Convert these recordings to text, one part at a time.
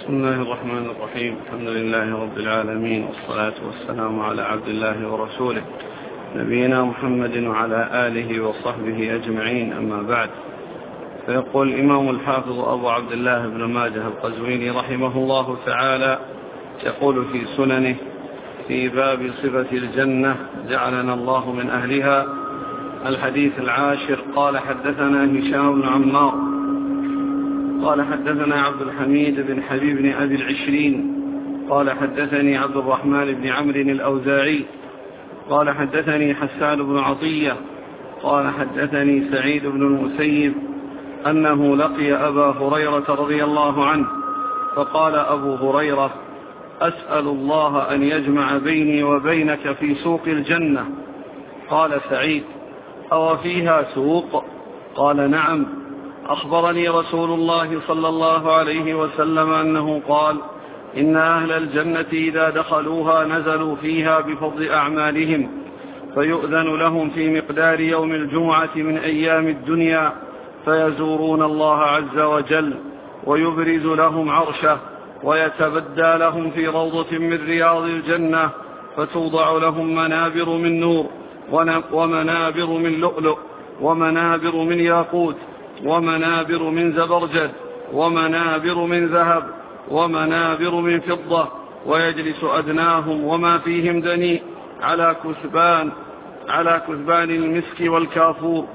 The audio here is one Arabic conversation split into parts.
بسم الله الرحمن الرحيم. الحمد لله رب العالمين، والصلاة والسلام على عبد الله ورسوله نبينا محمد وعلى آله وصحبه أجمعين، أما بعد. فيقول الإمام الحافظ أبو عبد الله بن ماجه القزويني رحمه الله تعالى، يقول في سننه في باب صفة الجنة جعلنا الله من أهلها، الحديث 10. قال حدثنا هشام بن عمار قال حدثنا عبد الحميد بن حبيب بن أبي العشرين قال حدثني عبد الرحمن بن عمرو الأوزاعي قال حدثني حسان بن عطية قال حدثني سعيد بن المسيب أنه لقي أبا هريرة رضي الله عنه، فقال أبو هريرة: أسأل الله أن يجمع بيني وبينك في سوق الجنة. قال سعيد: أو فيها سوق؟ قال: نعم. أخبرني رسول الله صلى الله عليه وسلم أنه قال: إن أهل الجنة إذا دخلوها نزلوا فيها بفضل أعمالهم، فيؤذن لهم في مقدار يوم الجمعة من أيام الدنيا، فيزورون الله عز وجل ويبرز لهم عرشه، ويتبدى لهم في روضة من رياض الجنة، فتوضع لهم منابر من نور، ومنابر من لؤلؤ، ومنابر من ياقوت، ومنابر من زبرجد، ومنابر من ذهب، ومنابر من فضة، ويجلس أدناهم وما فيهم دنيء على كثبان المسك والكافور،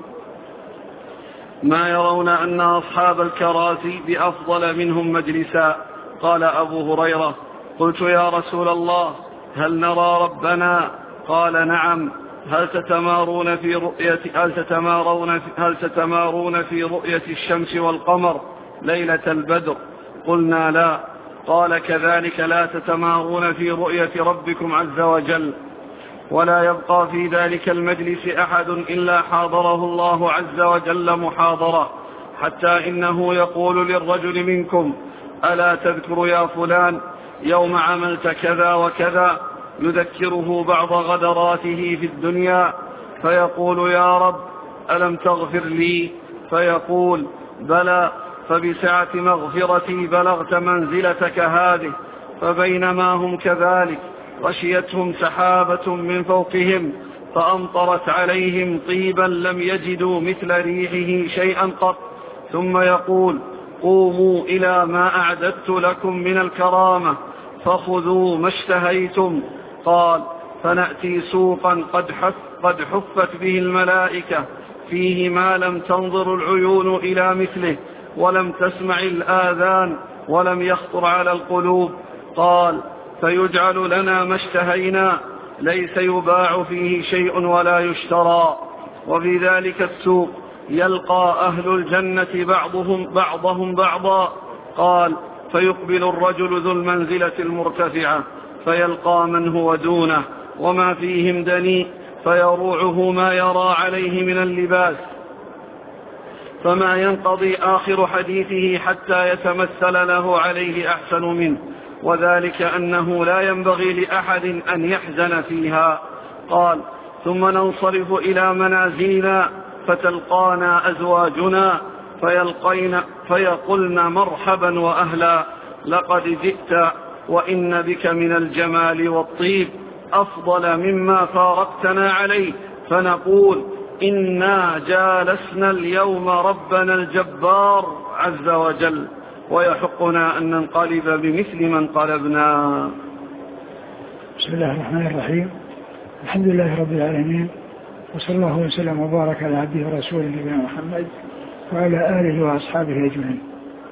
ما يرون أن أصحاب الكراسي بأفضل منهم مجلسا. قال أبو هريرة: قلت يا رسول الله، هل نرى ربنا؟ قال: نعم. هل تتمارون في رؤية الشمس والقمر ليلة البدر؟ قلنا: لا. قال: كذلك لا تتمارون في رؤية ربكم عز وجل. ولا يبقى في ذلك المجلس أحد إلا حاضره الله عز وجل محاضرة، حتى إنه يقول للرجل منكم: ألا تذكر يا فلان يوم عملت كذا وكذا؟ يذكره بعض غدراته في الدنيا، فيقول: يا رب ألم تغفر لي؟ فيقول: بلى، فبسعة مغفرتي بلغت منزلتك هذه. فبينما هم كذلك غشيتهم سحابة من فوقهم، فأمطرت عليهم طيبا لم يجدوا مثل ريحه شيئا قط، ثم يقول: قوموا إلى ما أعددت لكم من الكرامة فخذوا ما اشتهيتم. قال: فنأتي سوقا قد حفت به الملائكة، فيه ما لم تنظر العيون إلى مثله، ولم تسمع الآذان، ولم يخطر على القلوب. قال: فيجعل لنا ما اشتهينا، ليس يباع فيه شيء ولا يشترى. وفي ذلك السوق يلقى أهل الجنة بعضهم بعضا. قال: فيقبل الرجل ذو المنزلة المرتفعة فيلقى من هو دونه وما فيهم دنيء، فيروعه ما يرى عليه من اللباس، فما ينقضي آخر حديثه حتى يتمثل له عليه أحسن منه، وذلك أنه لا ينبغي لأحد أن يحزن فيها. قال: ثم ننصرف إلى منازلنا، فتلقانا أزواجنا فيقولن: مرحبا وأهلا، لقد جئت وإن بك من الجمال والطيب أفضل مما فارقتنا عليه. فنقول: إنا جالسنا اليوم ربنا الجبار عز وجل، ويحقنا أن ننقلب بمثل ما انقلبنا. بسم الله الرحمن الرحيم. الحمد لله رب العالمين، وصلى الله وسلم وبارك على عبده ورسوله نبينا محمد وعلى آله وأصحابه أجمعين.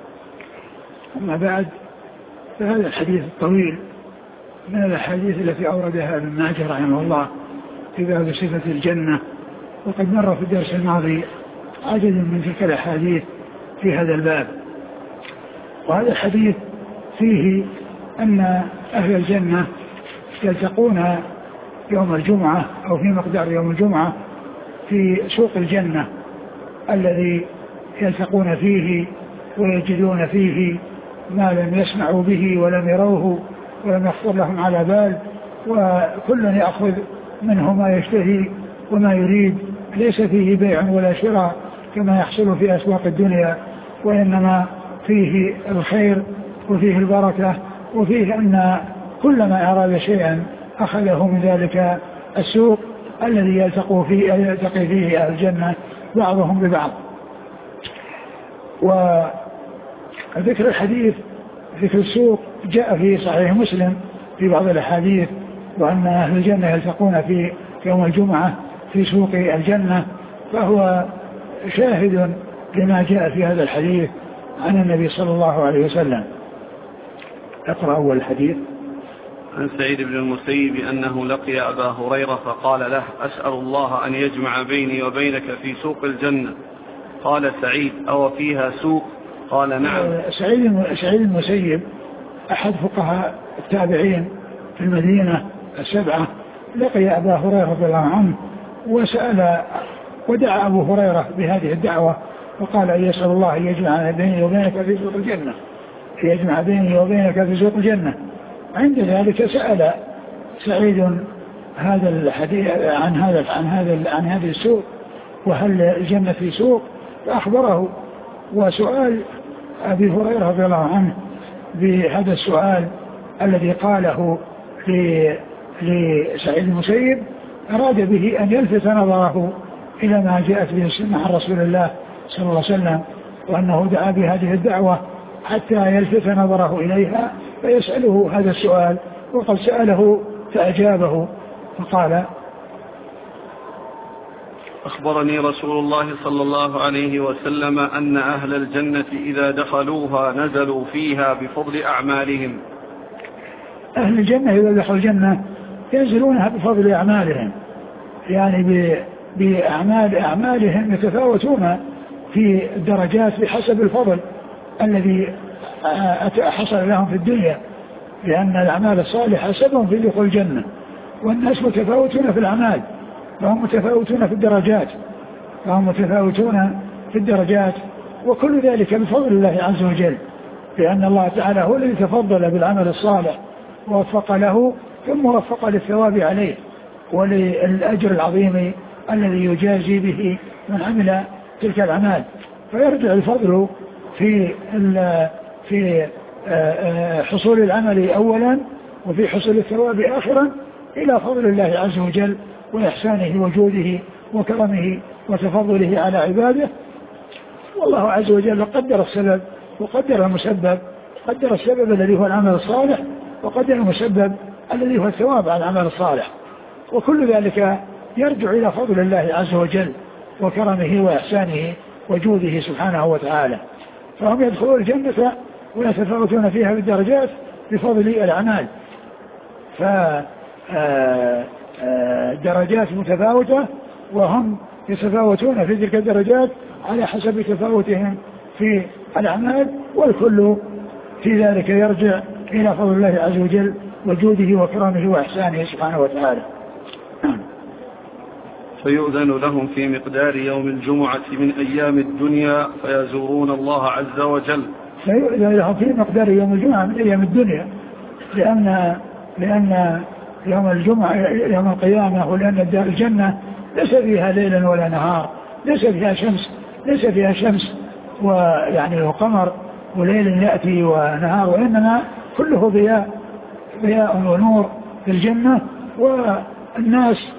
أما بعد، فهذا الحديث الطويل من الأحاديث التي أوردها ابن ماجه رحمه الله في باب صفة الجنة، وقد مر في الدرس الماضي عدد من تلك الأحاديث في هذا الباب. وهذا الحديث فيه أن أهل الجنة يلتقون يوم الجمعة أو في مقدار يوم الجمعة في سوق الجنة الذي يلتقون فيه ويجدون فيه ما لم يسمعوا به ولم يروه ولم يخطر لهم على بال، وكل يأخذ منه ما يشتهي وما يريد، ليس فيه بيع ولا شراء كما يحصل في أسواق الدنيا، وإنما فيه الخير وفيه البركة، وفيه أن كلما أراد شيئا أخذه من ذلك السوق الذي يلتقي فيه أهل الجنة بعضهم ببعض. وذكر الحديث ذكر السوق جاء في صحيح مسلم في بعض الأحاديث، وأن أهل الجنة يلتقون في يوم الجمعة في سوق الجنة، فهو شاهد لما جاء في هذا الحديث عن النبي صلى الله عليه وسلم. اقرأ أول الحديث. عن سعيد بن المسيب أنه لقي أبا هريرة فقال له: أسأل الله أن يجمع بيني وبينك في سوق الجنة. قال سعيد: أو فيها سوق؟ قال: نعم. سعيد المسيب أحد فقهاء التابعين في المدينة السبعة، لقي أبا هريرة رضي الله عنه وسأل ودعا أبو هريرة بهذه الدعوة وقال: أن يسأل الله أن يجمع بيني وبينك في سوق الجنة، يجمع بيني وبينك في سوق الجنة. عند ذلك سأل سعيد هذا الحديث عن هذه السوق، وهل الجنة في سوق؟ فأخبره. وسؤال أبي هريرة رضي الله عنه بهذا السؤال الذي قاله لسعيد المسيب أراد به أن يلفت نظره إلى ما جاءت به السنة عن رسول الله صلى الله عليه وسلم، وأنه دعا بهذه الدعوة حتى يلفت نظره إليها فيسأله هذا السؤال، وقد سأله فأجابه فقال: أخبرني رسول الله صلى الله عليه وسلم أن أهل الجنة إذا دخلوها نزلوا فيها بفضل أعمالهم. أهل الجنة إذا دخلوا الجنة ينزلونها بفضل أعمالهم، يعني أعمالهم يتفاوتون في الدرجات بحسب الفضل الذي حصل لهم في الدنيا، لأن الأعمال الصالحة سبب في دخول الجنة، والناس متفاوتون في الأعمال، فهم متفاوتون في الدرجات، وكل ذلك بفضل الله عز وجل، لأن الله تعالى هو الذي تفضل بالعمل الصالح ووفق له ثم وفق للثواب عليه وللأجر العظيم الذي يجازي به من عمل تلك الأعمال. فيرجع الفضل في حصول العمل أولا وفي حصول الثواب آخرا إلى فضل الله عز وجل وإحسانه وجوده وكرمه وتفضله على عباده. والله عز وجل قدر السبب وقدر المسبب، قدر السبب الذي هو العمل الصالح، وقدر المسبب الذي هو الثواب على العمل الصالح، وكل ذلك يرجع إلى فضل الله عز وجل وكرمه وإحسانه وجوده سبحانه وتعالى. فهم يدخلون الجنة ويتفاوتون فيها بالدرجات بفضل الأعمال، فدرجات متفاوتة وهم يتفاوتون في تلك الدرجات على حسب تفاوتهم في الأعمال، والكل في ذلك يرجع إلى فضل الله عز وجل وجوده وكرمه وإحسانه سبحانه وتعالى. فيؤذن لهم في مقدار يوم الجمعة من أيام الدنيا فيزورون الله عز وجل. فيؤذن لهم في مقدار يوم الجمعة من أيام الدنيا، لأن يوم الجمعة يوم القيامة، ولأن الجنة ليس فيها ليل ولا نهار، ليس فيها شمس ويعني وقمر وليل يأتي ونهار، وإنما كله ضياء ونور في الجنة. والناس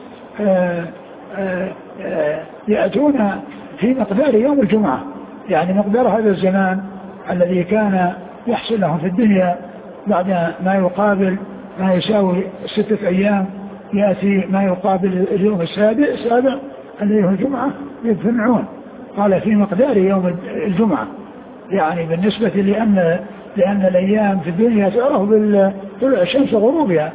يأتون في مقدار يوم الجمعة، يعني مقدار هذا الزمان الذي كان يحصل لهم في الدنيا بعد ما يقابل ما يساوي 6 أيام، يأتي ما يقابل اليوم السابع الذي هو الجمعة يجتمعون. قال في مقدار يوم الجمعة، يعني بالنسبة لأن الأيام في الدنيا تعرف بطلوع الشمس وغروبها،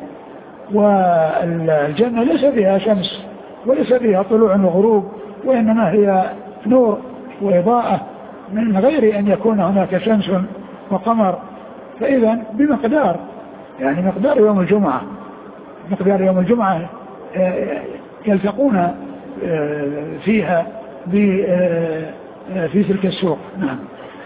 والجنة ليس فيها شمس وليس فيها طلوع وغروب، وإنما هي نور وإضاءة من غير أن يكون هناك شمس وقمر. فإذا بمقدار يعني مقدار يوم الجمعة يلتقون فيها في تلك السوق. نعم.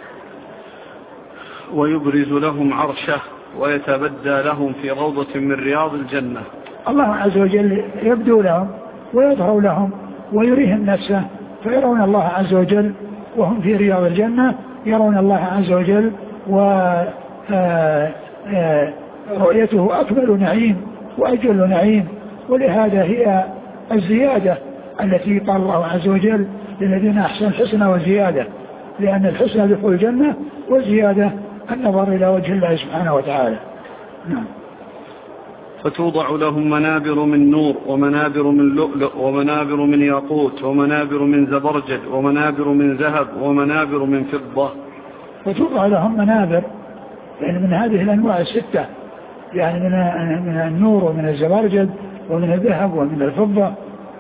ويبرز لهم عرشه ويتبدى لهم في روضة من رياض الجنة. الله عز وجل يبدو لهم ويظهر لهم ويريهم نفسه، فيرون الله عز وجل وهم في رياض الجنة، يرون الله عز وجل رؤيته أكمل نعيم وأجل نعيم. ولهذا هي الزيادة التي قال الله عز وجل للذين أحسنوا الحسنى وزيادة، لأن الحسنى دخول الجنة والزيادة النظر إلى وجه الله سبحانه وتعالى. نعم. فتوضع لهم منابر من نور ومنابر من لؤلؤ ومنابر من ياقوت ومنابر من زبرجد ومنابر من ذهب ومنابر من فضة. فتوضع لهم منابر يعني من هذه الأنواع الستة، يعني من النور ومن الزبرجد ومن الذهب ومن الفضة،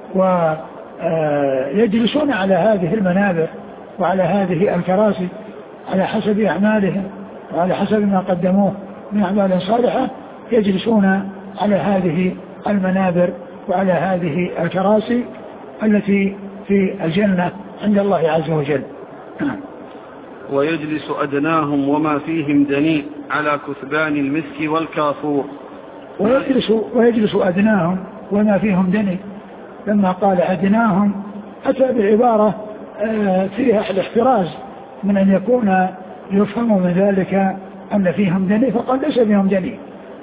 ويجلسون على هذه المنابر وعلى هذه الكراسي على حسب أعمالهم وعلى حسب ما قدموه من أعمال صالحة، يجلسون على هذه المنابر وعلى هذه الكراسي التي في الجنة عند الله عز وجل. ويجلس أدناهم وما فيهم دنيء على كثبان المسك والكافور. ويجلس أدناهم وما فيهم دنيء، لما قال أدناهم أتى بعبارة فيها الاحتراز من أن يكون يفهم من ذلك أن فيهم دنيء، فقال ليس فيهم دنيء،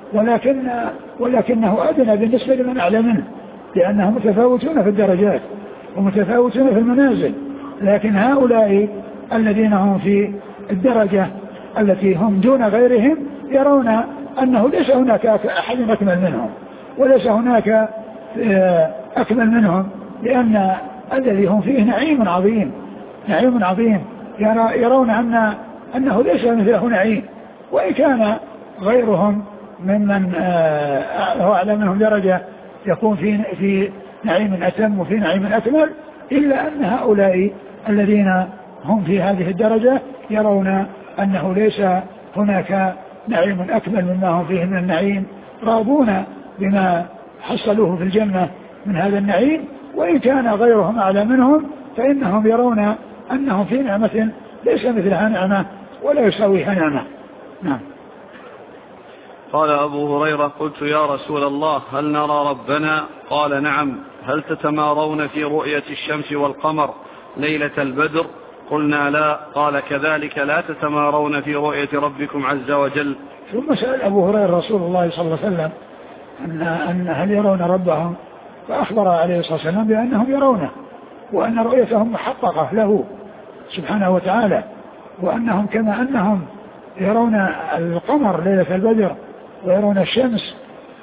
ولكنه أدنى بالنسبة لمن أعلى منه، لأنهم متفاوتون في الدرجات ومتفاوتون في المنازل. لكن هؤلاء الذين هم في الدرجة التي هم دون غيرهم يرون أنه ليس هناك أحد أكمل منهم وليس هناك أكمل منهم، لأن الذي هم فيه نعيم عظيم، نعيم عظيم، يرون أنه ليس مثله نعيم، وإن كان غيرهم ممن هو أعلى منهم درجة يكون في نعيم أتم وفي نعيم أكمل، إلا أن هؤلاء الذين هم في هذه الدرجة يرون أنه ليس هناك نعيم أكمل مما هم فيه من النعيم، راضون بما حصلوه في الجنة من هذا النعيم، وإن كان غيرهم أعلى منهم فإنهم يرون أنهم في نعمة ليس مثلها نعمة ولا يساويها نعمة. نعم. قال أبو هريرة: قلت يا رسول الله هل نرى ربنا؟ قال: نعم. هل تتمارون في رؤية الشمس والقمر ليلة البدر؟ قلنا: لا. قال: كذلك لا تتمارون في رؤية ربكم عز وجل. ثم سأل أبو هريرة رسول الله صلى الله عليه وسلم أن هل يرون ربهم، فأخبر عليه الصلاة والسلام بأنهم يرونه، وأن رؤيتهم محققة له سبحانه وتعالى، وأنهم كما أنهم يرون القمر ليلة البدر ويرون الشمس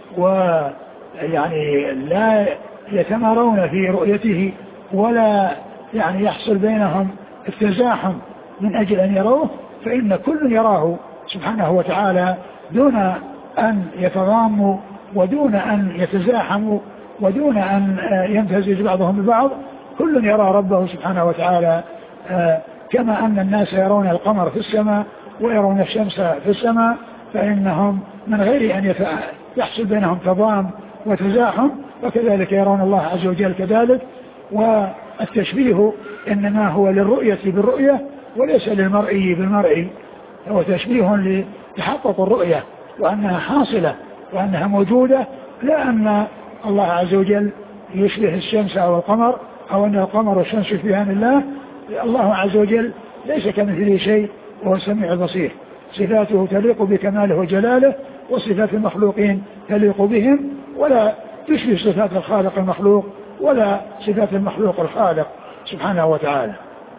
ويعني لا يتمارون في رؤيته ولا يعني يحصل بينهم التزاحم من أجل أن يروه، فإن كل يراه سبحانه وتعالى دون أن يتضاموا ودون أن يتزاحموا ودون أن يمتزج بعضهم ببعض، كل يرى ربه سبحانه وتعالى كما أن الناس يرون القمر في السماء ويرون الشمس في السماء، فإنهم من غير أن يحصل بينهم تضام وتزاحم، وكذلك يرون الله عز وجل كذلك. والتشبيه إنما هو للرؤية بالرؤية وليس للمرئي بالمرئي، هو تشبيه لتحقق الرؤية وأنها حاصلة وأنها موجودة، لا أن الله عز وجل يشبه الشمس أو القمر أو أن القمر والشمس يشبهان الله. الله عز وجل ليس كمثله شيء وهو السميع البصير، صفاته تليق بكماله وجلاله، وصفات المخلوقين تليق بهم، ولا تشبه صفات الخالق المخلوق ولا صفات المخلوق الخالق سبحانه وتعالى.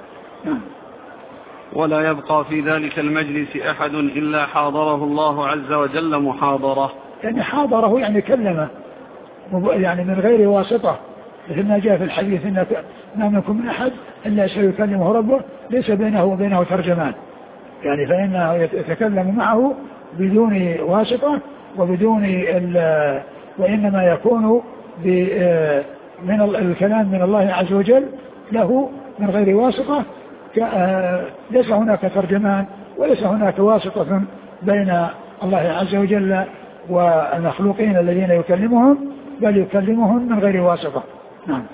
ولا يبقى في ذلك المجلس أحد إلا حاضره الله عز وجل محاضرة. يعني حاضره يعني كلمه يعني من غير واسطة، مثل ما جاء في الحديث إن ما منكم من أحد إلا سيكلمه ربه ليس بينه وبينه ترجمان، يعني فإنه يتكلم معه بدون واسطة وبدون وإنما يكون من الكلام من الله عز وجل له من غير واسطة، ليس هناك ترجمان وليس هناك واسطة بين الله عز وجل والمخلوقين الذين يكلمهم، بل يكلمهم من غير واسطة. نعم.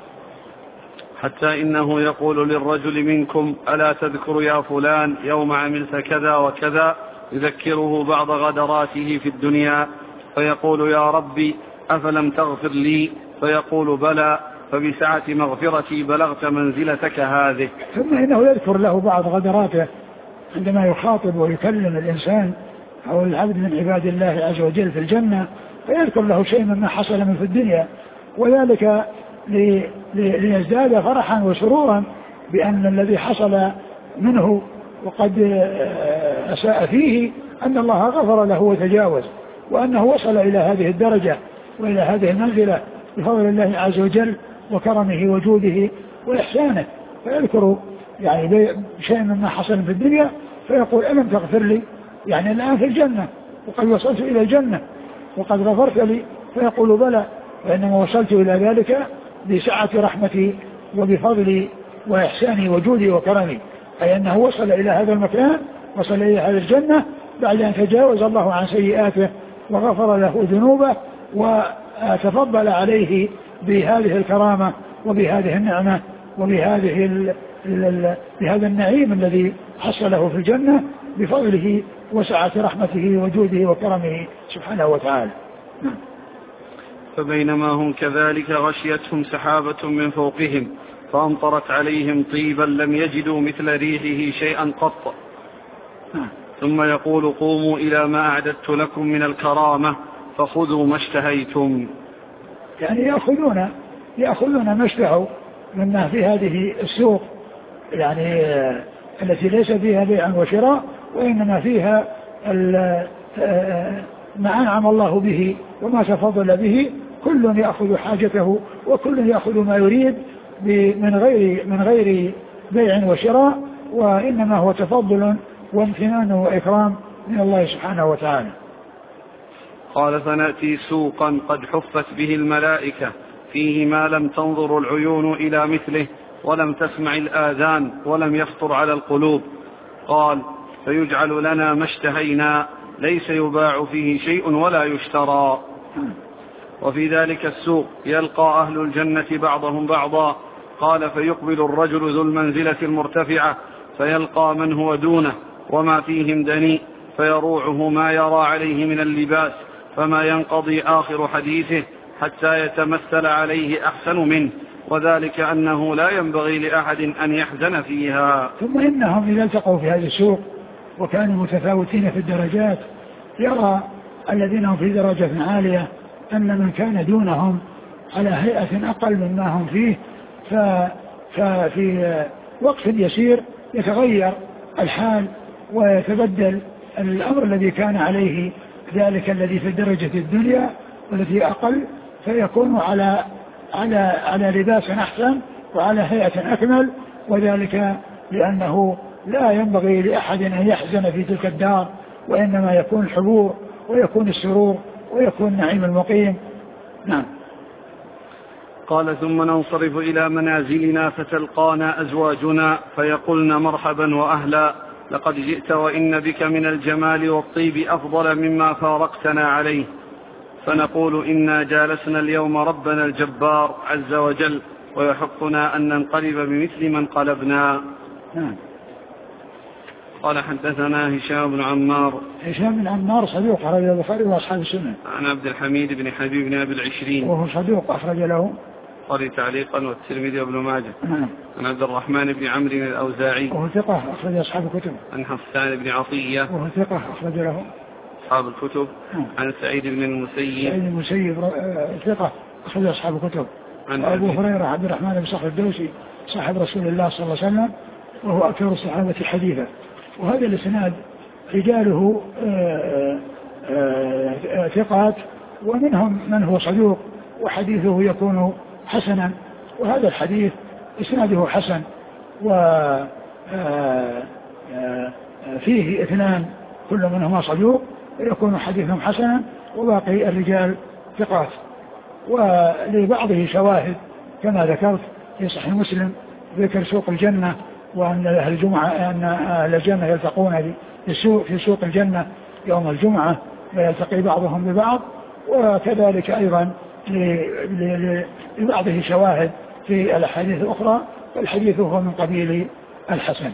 حتى إنه يقول للرجل منكم: ألا تذكر يا فلان يوم عملت كذا وكذا، يذكره بعض غدراته في الدنيا، فيقول: يا ربي أفلم تغفر لي؟ فيقول: بلى، فبسعة مغفرتي بلغت منزلتك هذه. ثم إنه يذكر له بعض غدراته عندما يخاطب ويكلم الإنسان أو العبد من عباد الله عز وجل في الجنة فيذكر له شيء مما حصل من في الدنيا، وذلك ليزداد فرحا وسرورا بأن الذي حصل منه وقد أساء فيه أن الله غفر له وتجاوز، وأنه وصل إلى هذه الدرجة وإلى هذه المنزلة بفضل الله عز وجل وكرمه وجوده وإحسانه. فيذكر يعني شيء مما حصل في الدنيا فيقول ألم تغفر لي، يعني الآن في الجنة وقد وصلت إلى الجنة وقد غفرت لي، فيقول بلى، وإنما وصلت إلى ذلك بسعة رحمتي وبفضلي وإحساني وجودي وكرمي، أي أنه وصل إلى هذا المكان، وصل إلى هذه الجنة بعد أن تجاوز الله عن سيئاته وغفر له ذنوبه وتفضل عليه بهذه الكرامة وبهذه النعمة بهذا النعيم الذي حصله في الجنة بفضله وسعة رحمته وجوده وكرمه سبحانه وتعالى. فبينما هم كذلك غشيتهم سحابة من فوقهم فأمطرت عليهم طيبا لم يجدوا مثل ريحه شيئا قط، ثم يقول قوموا إلى ما أعددت لكم من الكرامة فخذوا ما اشتهيتم. يعني يأخذون ما اشتهوا مما في هذه السوق، يعني التي ليس فيها بيع وشراء وإنما فيها ما أنعم الله به وما تفضل به، كل يأخذ حاجته وكل يأخذ ما يريد من غير بيع وشراء، وإنما هو تفضل وامتنان وإكرام من الله سبحانه وتعالى. قال فنأتي سوقا قد حفت به الملائكة فيه ما لم تنظر العيون إلى مثله ولم تسمع الآذان ولم يخطر على القلوب. قال فيجعل لنا ما اشتهينا ليس يباع فيه شيء ولا يشترى. وفي ذلك السوق يلقى أهل الجنة بعضهم بعضا. قال فيقبل الرجل ذو المنزلة المرتفعة فيلقى من هو دونه وما فيهم دنيء فيروعه ما يرى عليه من اللباس فما ينقضي آخر حديثه حتى يتمثل عليه أحسن منه، وذلك أنه لا ينبغي لأحد أن يحزن فيها. ثم إنهم إذا التقوا في هذا السوق وكانوا متفاوتين في الدرجات يرى الذين هم في درجة عالية أن من كان دونهم على هيئة أقل مما هم فيه، ففي وقت يسير يتغير الحال ويتبدل الأمر الذي كان عليه ذلك الذي في درجة الدنيا والذي أقل، فيكون على لباس أحسن وعلى هيئة أكمل، وذلك لأنه لا ينبغي لأحد أن يحزن في تلك الدار، وإنما يكون الحبور ويكون السرور ويكون النعيم المقيم. نعم. قال ثم ننصرف إلى منازلنا فتلقانا أزواجنا فيقولن مرحبا وأهلا لقد جئت وإن بك من الجمال والطيب أفضل مما فارقتنا عليه، فنقول إنا جالسنا اليوم ربنا الجبار عز وجل ويحقنا أن ننقلب بمثل من قلبنا. قال حدثنا هشام بن عمار. هشام بن عمار صدوق أخرج له البخاري وأصحاب السنن. عن عبد الحميد بن حبيب بن أبي العشرين وهو صدوق أخرج له البخاري تعليقا والترمذي وابن ماجه. عن عبد الرحمن بن عمرو الأوزاعي وهو ثقة أخرج أصحاب الكتب. عن حسان بن عطية وهو ثقة أخرج له أصحاب الكتب. عن سعيد بن المسيب ثقة أخرج أصحاب الكتب. عن أبو هريرة عبد الرحمن بن صخر الدوسي صاحب رسول الله صلى الله عليه وسلم وهو أكثر الصحابة حديثا. وهذا الإسناد رجاله ثقات ومنهم من هو صدوق وحديثه يكون حسنا، وهذا الحديث إسناده حسن وفيه اثنان كل منهما صدوق ويكون حديثهم حسنا وباقي الرجال ثقات. ولبعضه شواهد كما ذكرت في صحيح مسلم ذكر سوق الجنة وأن أهل الجمعة أن أهل الجنة يلتقون في سوق الجنة يوم الجمعة ويلتقي بعضهم ببعض، وكذلك أيضا لبعضه شواهد في الأحاديث الأخرى، والحديث هو من قبيل الحسن.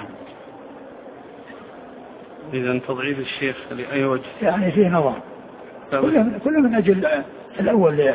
إذن تضعيف الشيخ لأي وجه؟ يعني فيه نظر كل من أجل الأول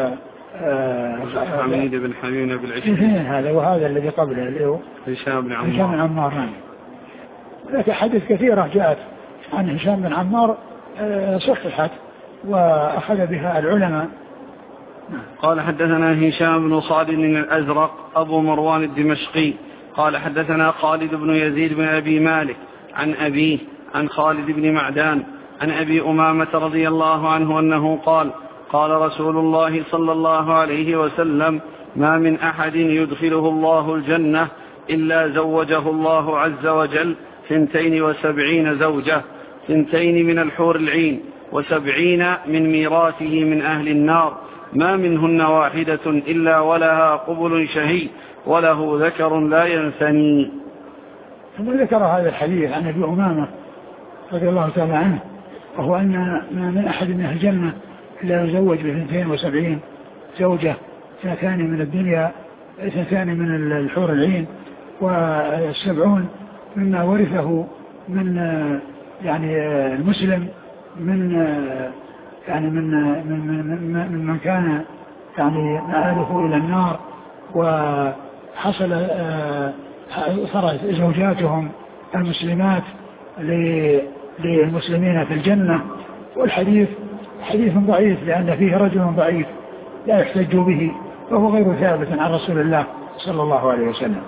حميد بن حميد بن العشرين هذا وهذا الذي قبله اللي هو هشام بن عمار. لكن حديث كثيرة جاءت عن هشام بن عمار صححت وأخذ بها العلماء. قال حدثنا هشام بن خالد الأزرق أبو مروان الدمشقي قال حدثنا خالد بن يزيد بن أبي مالك عن أبيه عن خالد بن معدان عن أبي أمامة رضي الله عنه أنه قال قال رسول الله صلى الله عليه وسلم ما من أحد يدخله الله الجنة إلا زوجه الله عز وجل 72 زوجة 2 من الحور العين 70 من ميراثه من أهل النار ما منهن واحدة إلا ولها قبل شهي وله ذكر لا ينثني. ثم ذكر هذا الحديث عن أبي أمامة رضي الله تعالى عنه وهو أن ما من أحد من أهل الجنة إلا يزوج ب72 زوجة 2 من الدنيا 2 من الحور العين و70 مما ورثه من يعني المسلم من يعني من كان يعني مآله إلى النار وحصل صارت زوجاتهم المسلمات للمسلمين في الجنة. والحديث حديث ضعيف لأن فيه رجل ضعيف لا يحتج به وهو غير ثابت عن رسول الله صلى الله عليه وسلم.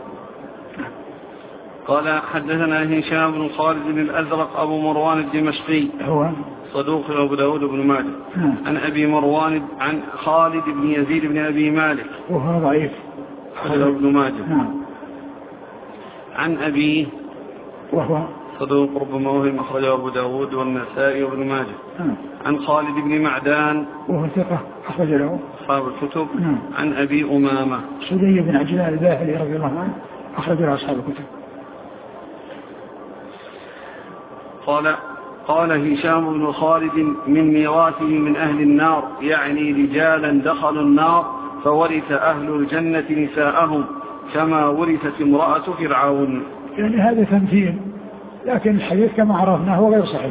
قال حدثنا هشام بن خالد الأزرق أبو مروان الدمشقي هو صدوق أبو داود بن ماجه عن أبي مروان عن خالد بن يزيد بن أبي مالك وهو ضعيف أخرجه ابن ماجه عن أبيه وهو صدوق ربما وهم أخرجه أبو داود والنسائي وابن ماجه عن خالد بن معدان وهو ثقة أخرج له أصحاب الكتب عن أبي أمامة سدي بن عجلان الباهلي رضي الله عنه أخرج له أصحاب الكتب. قال هشام بن خالد من ميراثه من أهل النار يعني رجالا دخلوا النار فورث أهل الجنة نساءهم كما ورثت امرأة فرعون. يعني هذا تمثيل لكن الحديث كما عرفنا هو غير صحيح.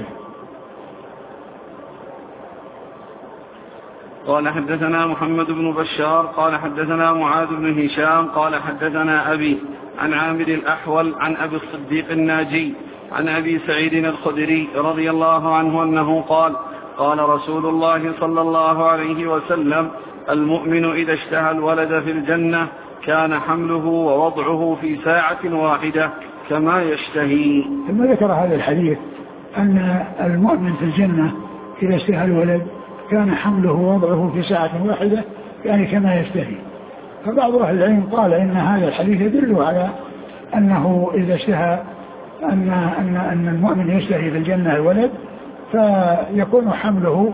قال حدثنا محمد بن بشار قال حدثنا معاذ بن هشام قال حدثنا أبي عن عامر الأحول عن أبي الصديق الناجي عن أبي سعيد الخدري رضي الله عنه أنه قال رسول الله صلى الله عليه وسلم المؤمن إذا اشتهى الولد في الجنة كان حمله ووضعه في ساعة واحدة كما يشتهي. ثم ذكر هذا الحديث أن المؤمن في الجنة إذا اشتهى الولد كان حمله ووضعه في ساعة واحدة يعني كما يشتهي. فبعض أهل العلم قال إن هذا الحديث يدل على أنه إذا اشتهى أن المؤمن يشتهي في الجنة الولد فيكون حمله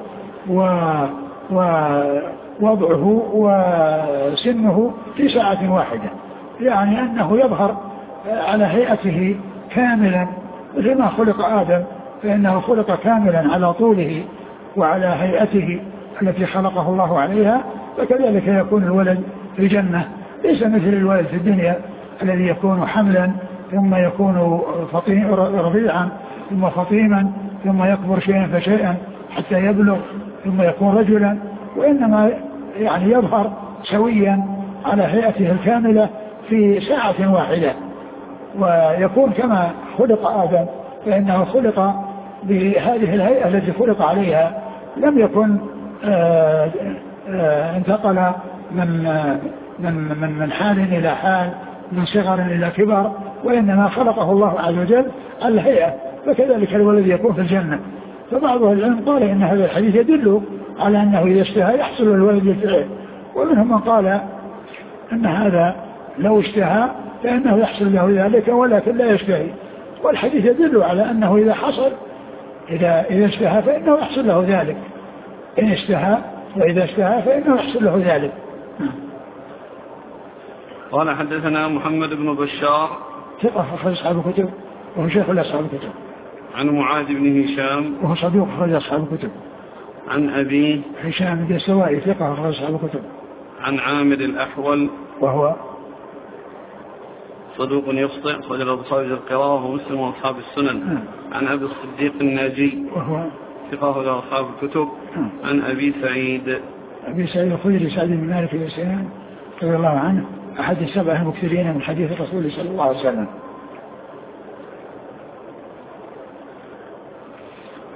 ووضعه وسنه في ساعة واحدة يعني أنه يظهر على هيئته كاملا مثل ما خلق آدم فإنه خلق كاملا على طوله وعلى هيئته التي خلقه الله عليها فكذلك يكون الولد في الجنة ليس مثل الولد في الدنيا الذي يكون حملا ثم يكون رضيعا ثم فطيما ثم يكبر شيئا فشيئا حتى يبلغ ثم يكون رجلا وإنما يعني يظهر سويا على هيئته الكاملة في ساعة واحدة ويكون كما خلق آدم فإنه خلق بهذه الهيئة التي خلق عليها لم يكن انتقل من حال إلى حال من صغر إلى كبر وإنما خلقه الله عز وجل على الهيئة فكذلك الولد يكون في الجنة. فبعض العلم قال إن هذا الحديث يدل على أنه إذا اشتهى يحصل الولد بالفعل ومنهم من قال أن هذا لو اشتهى فإنه يحصل له ذلك ولكن لا يشتهي والحديث يدل على أنه إذا حصل إذا اشتهى فإنه يحصل له ذلك إن اشتهى وإذا اشتهى فإنه يحصل له ذلك. قال حدثنا محمد بن بشار ثقة أخرج أصحاب الكتب وهو شيخ أصحاب الكتب عن معاذ بن هشام وهو صدوق أخرج أصحاب الكتب عن أبي هشام بن السوائي ثقة أخرج أصحاب الكتب عن عامر الأحول وهو صدوق يخطئ أخرج البخاري القراءة ومسلم وأصحاب السنن عن أبي الصديق الناجي وهو ثقة أخرج أصحاب الكتب عن أبي سعيد الخدري سعد بن مالك الإسلام رضي الله عنه أحد السبع المكثرين من حديث الرسول صلى الله عليه وسلم.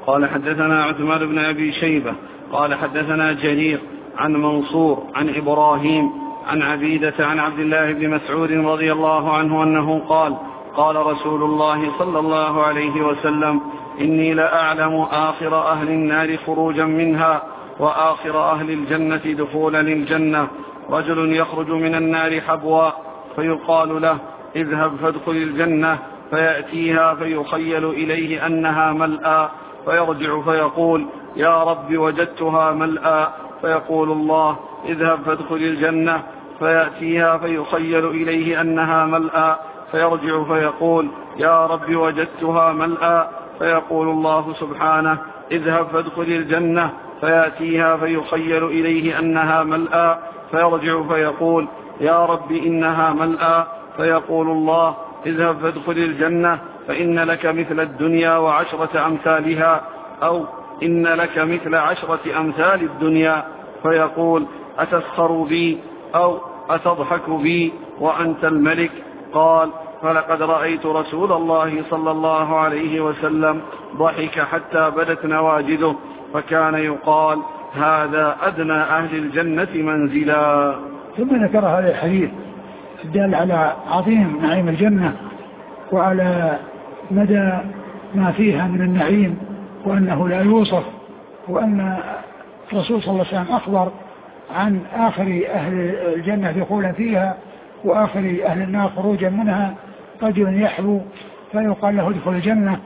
قال حدثنا عثمان بن أبي شيبة قال حدثنا جرير عن منصور عن إبراهيم عن عبيدة عن عبد الله بن مسعود رضي الله عنه أنه قال قال رسول الله صلى الله عليه وسلم إني لأعلم آخر أهل النار خروجا منها وآخر أهل الجنة دخولا للجنة. رجل يخرج من النار حبوا فيقال له اذهب فادخل الجنة، فيأتيها فيخيل إليه أنها ملأى، فيرجع فيقول يا رب وجدتها ملأى، فيقول الله اذهب فادخل الجنة، فيأتيها فيخيل إليه أنها ملأى، فيرجع فيقول يا رب وجدتها ملأى، فيقول الله سبحانه اذهب فادخل الجنة، فيأتيها فيخيل إليه أنها ملأى، فيرجع فيقول يا رب إنها ملأى، فيقول الله اذهب فادخل الجنة فإن لك مثل الدنيا وعشرة أمثالها، أو إن لك مثل 10 أمثال الدنيا، فيقول أتسخر بي أو أتضحك بي وأنت الملك؟ قال فلقد رأيت رسول الله صلى الله عليه وسلم ضحك حتى بدت نواجذه، فكان يقال هذا أدنى أهل الجنة منزلا. ثم ذكر هذا الحديث الدال على عظيم نعيم الجنة وعلى مدى ما فيها من النعيم، وأنه لا يوصف، وأن الرسول صلى الله عليه وسلم أخبر عن آخر أهل الجنة دخولا فيها وآخر أهل النار خروجا منها. رجل يحبو فيقال له ادخل الجنة،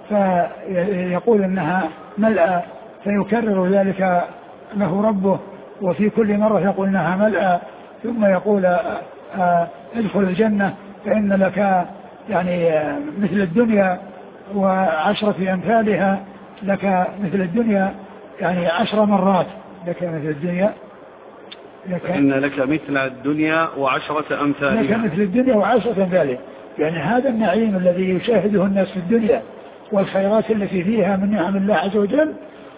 فيقول أنها ملأى، فيكرر ذلك له ربه، وفي كل مرة يقول أنها ملأى، ثم يقول ادخل الجنة فإن لك يعني مثل الدنيا و10 أمثالها، لك مثل الدنيا يعني 10 مرات، لك مثل الدنيا إن لك مثل الدنيا و10 أمثالها، لك مثل الدنيا و10 أمثالها. يعني هذا النعيم الذي يشاهده الناس في الدنيا والخيرات التي فيها من نعم الله عز وجل،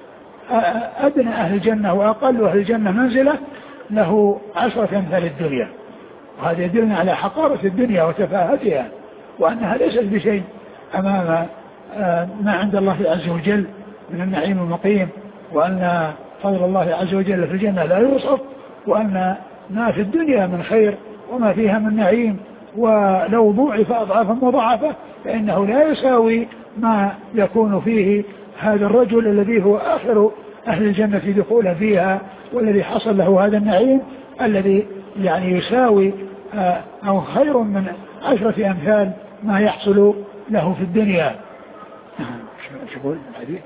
أدنى أهل الجنة وأقل أهل الجنة منزلة له 10 أمثال الدنيا. وهذا يدلنا على حقارة الدنيا وتفاهتها، وأنها ليست بشيء أمام ما عند الله عز وجل من النعيم المقيم، وأن فضل الله عز وجل في الجنة لا يوصف، وأن ما في الدنيا من خير وما فيها من نعيم ولو ضوعف أضعافا مضاعفة فإنه لا يساوي ما يكون فيه هذا الرجل الذي هو آخر أهل الجنة دخولا فيها، والذي حصل له هذا النعيم الذي يعني يساوي أو خير من 10 أمثال ما يحصل له في الدنيا. شو يقول الحديث؟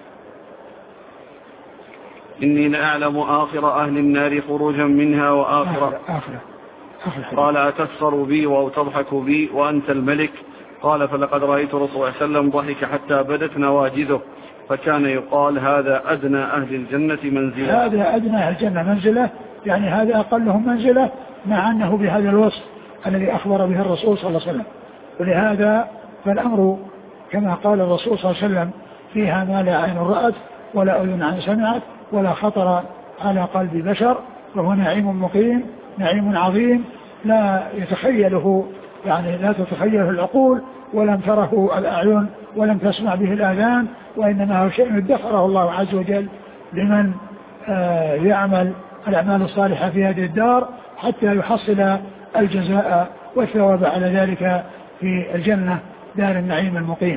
إني لأعلم آخر أهل النار خروجا منها وآخر قال أتسخر بي أو تضحك بي وأنت الملك؟ قال فلقد رأيت رسول الله صلى الله عليه وسلم ضحك حتى بدت نواجذه، فكان يقال هذا أدنى أهل الجنة منزلة. هذا أدنى أهل الجنة منزلة، يعني هذا أقلهم منزلة، مع أنه بهذا الوصف الذي أخبر به الرسول صلى الله عليه وسلم. ولهذا فالأمر كما قال الرسول صلى الله عليه وسلم فيها ما لا عين رأت ولا أذن سمعت ولا خطر على قلب بشر، وهو نعيم مقيم، نعيم عظيم لا يتخيله، يعني لا تتخيله العقول، ولم تره الأعين ولم تسمع به الآذان، وإنما هو شيء ادخره الله عز وجل لمن يعمل الأعمال الصالحة في هذه الدار حتى يحصل الجزاء والثواب على ذلك في الجنة دار النعيم المقيم.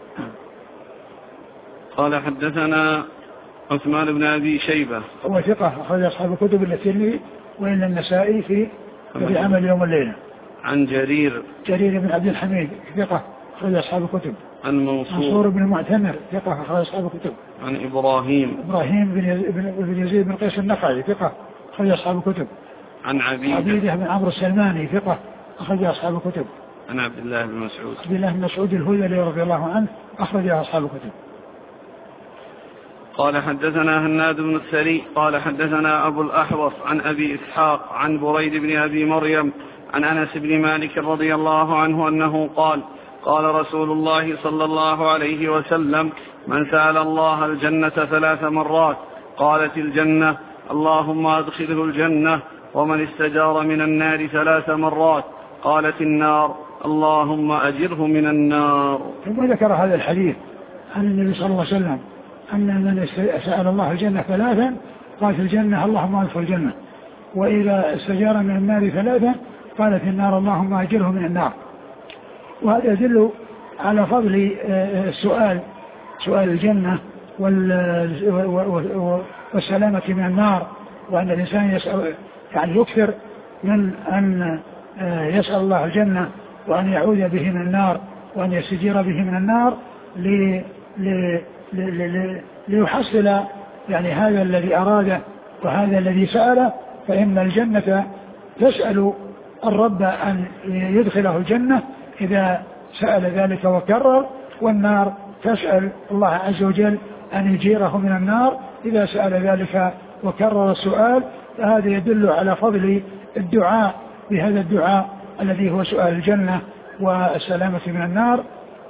قال حدثنا عثمان بن أبي شيبة هو ثقة أخرج أصحاب الكتب الترمذي وإلا النسائي في عمل يوم الليلة. عن جرير بن عبد الحميد ثقة أخرج أصحاب الكتب. عن منصور بن المعتمر ثقة أخرج أصحاب الكتب. عن إبراهيم بن يزيد بن قيس النخعي ثقة أخرج أصحاب الكتب. عن عبيدة بن عمرو السلماني ثقة أخرج أصحاب الكتب. عن عبد الله بن مسعود الهذلي رضي الله عنه أخرج أصحاب الكتب. قال حدثنا هناد بن السري قال حدثنا أبو الأحوص عن أبي إسحاق عن بريد بن أبي مريم عن أنس بن مالك رضي الله عنه أنه قال قال رسول الله صلى الله عليه وسلم من سأل الله الجنة 3 مرات قالت الجنة اللهم أدخله الجنة، ومن استجار من النار 3 مرات قالت النار اللهم أجره من النار. ثم ذكر هذا الحديث عن النبي صلى الله عليه وسلم أن من سأل الله الجنة ثلاثا قال في الجنة اللهم ادخل الجنة، وإذا استجار من النار ثلاثا قال في النار اللهم أجره من النار. وهذا يدل على فضل سؤال الجنة والسلامة من النار، وأن الإنسان يسأل يعني يكثر من أن يسأل الله الجنة وأن يعوذ به من النار وأن يستجير به من النار ليحصل يعني هذا الذي أراده وهذا الذي سأله. فإن الجنة تسأل الرب أن يدخله الجنة إذا سأل ذلك وكرر، والنار تسأل الله عز وجل أن يجيره من النار إذا سأل ذلك وكرر السؤال. فهذا يدل على فضل الدعاء بهذا الدعاء الذي هو سؤال الجنة والسلامة من النار.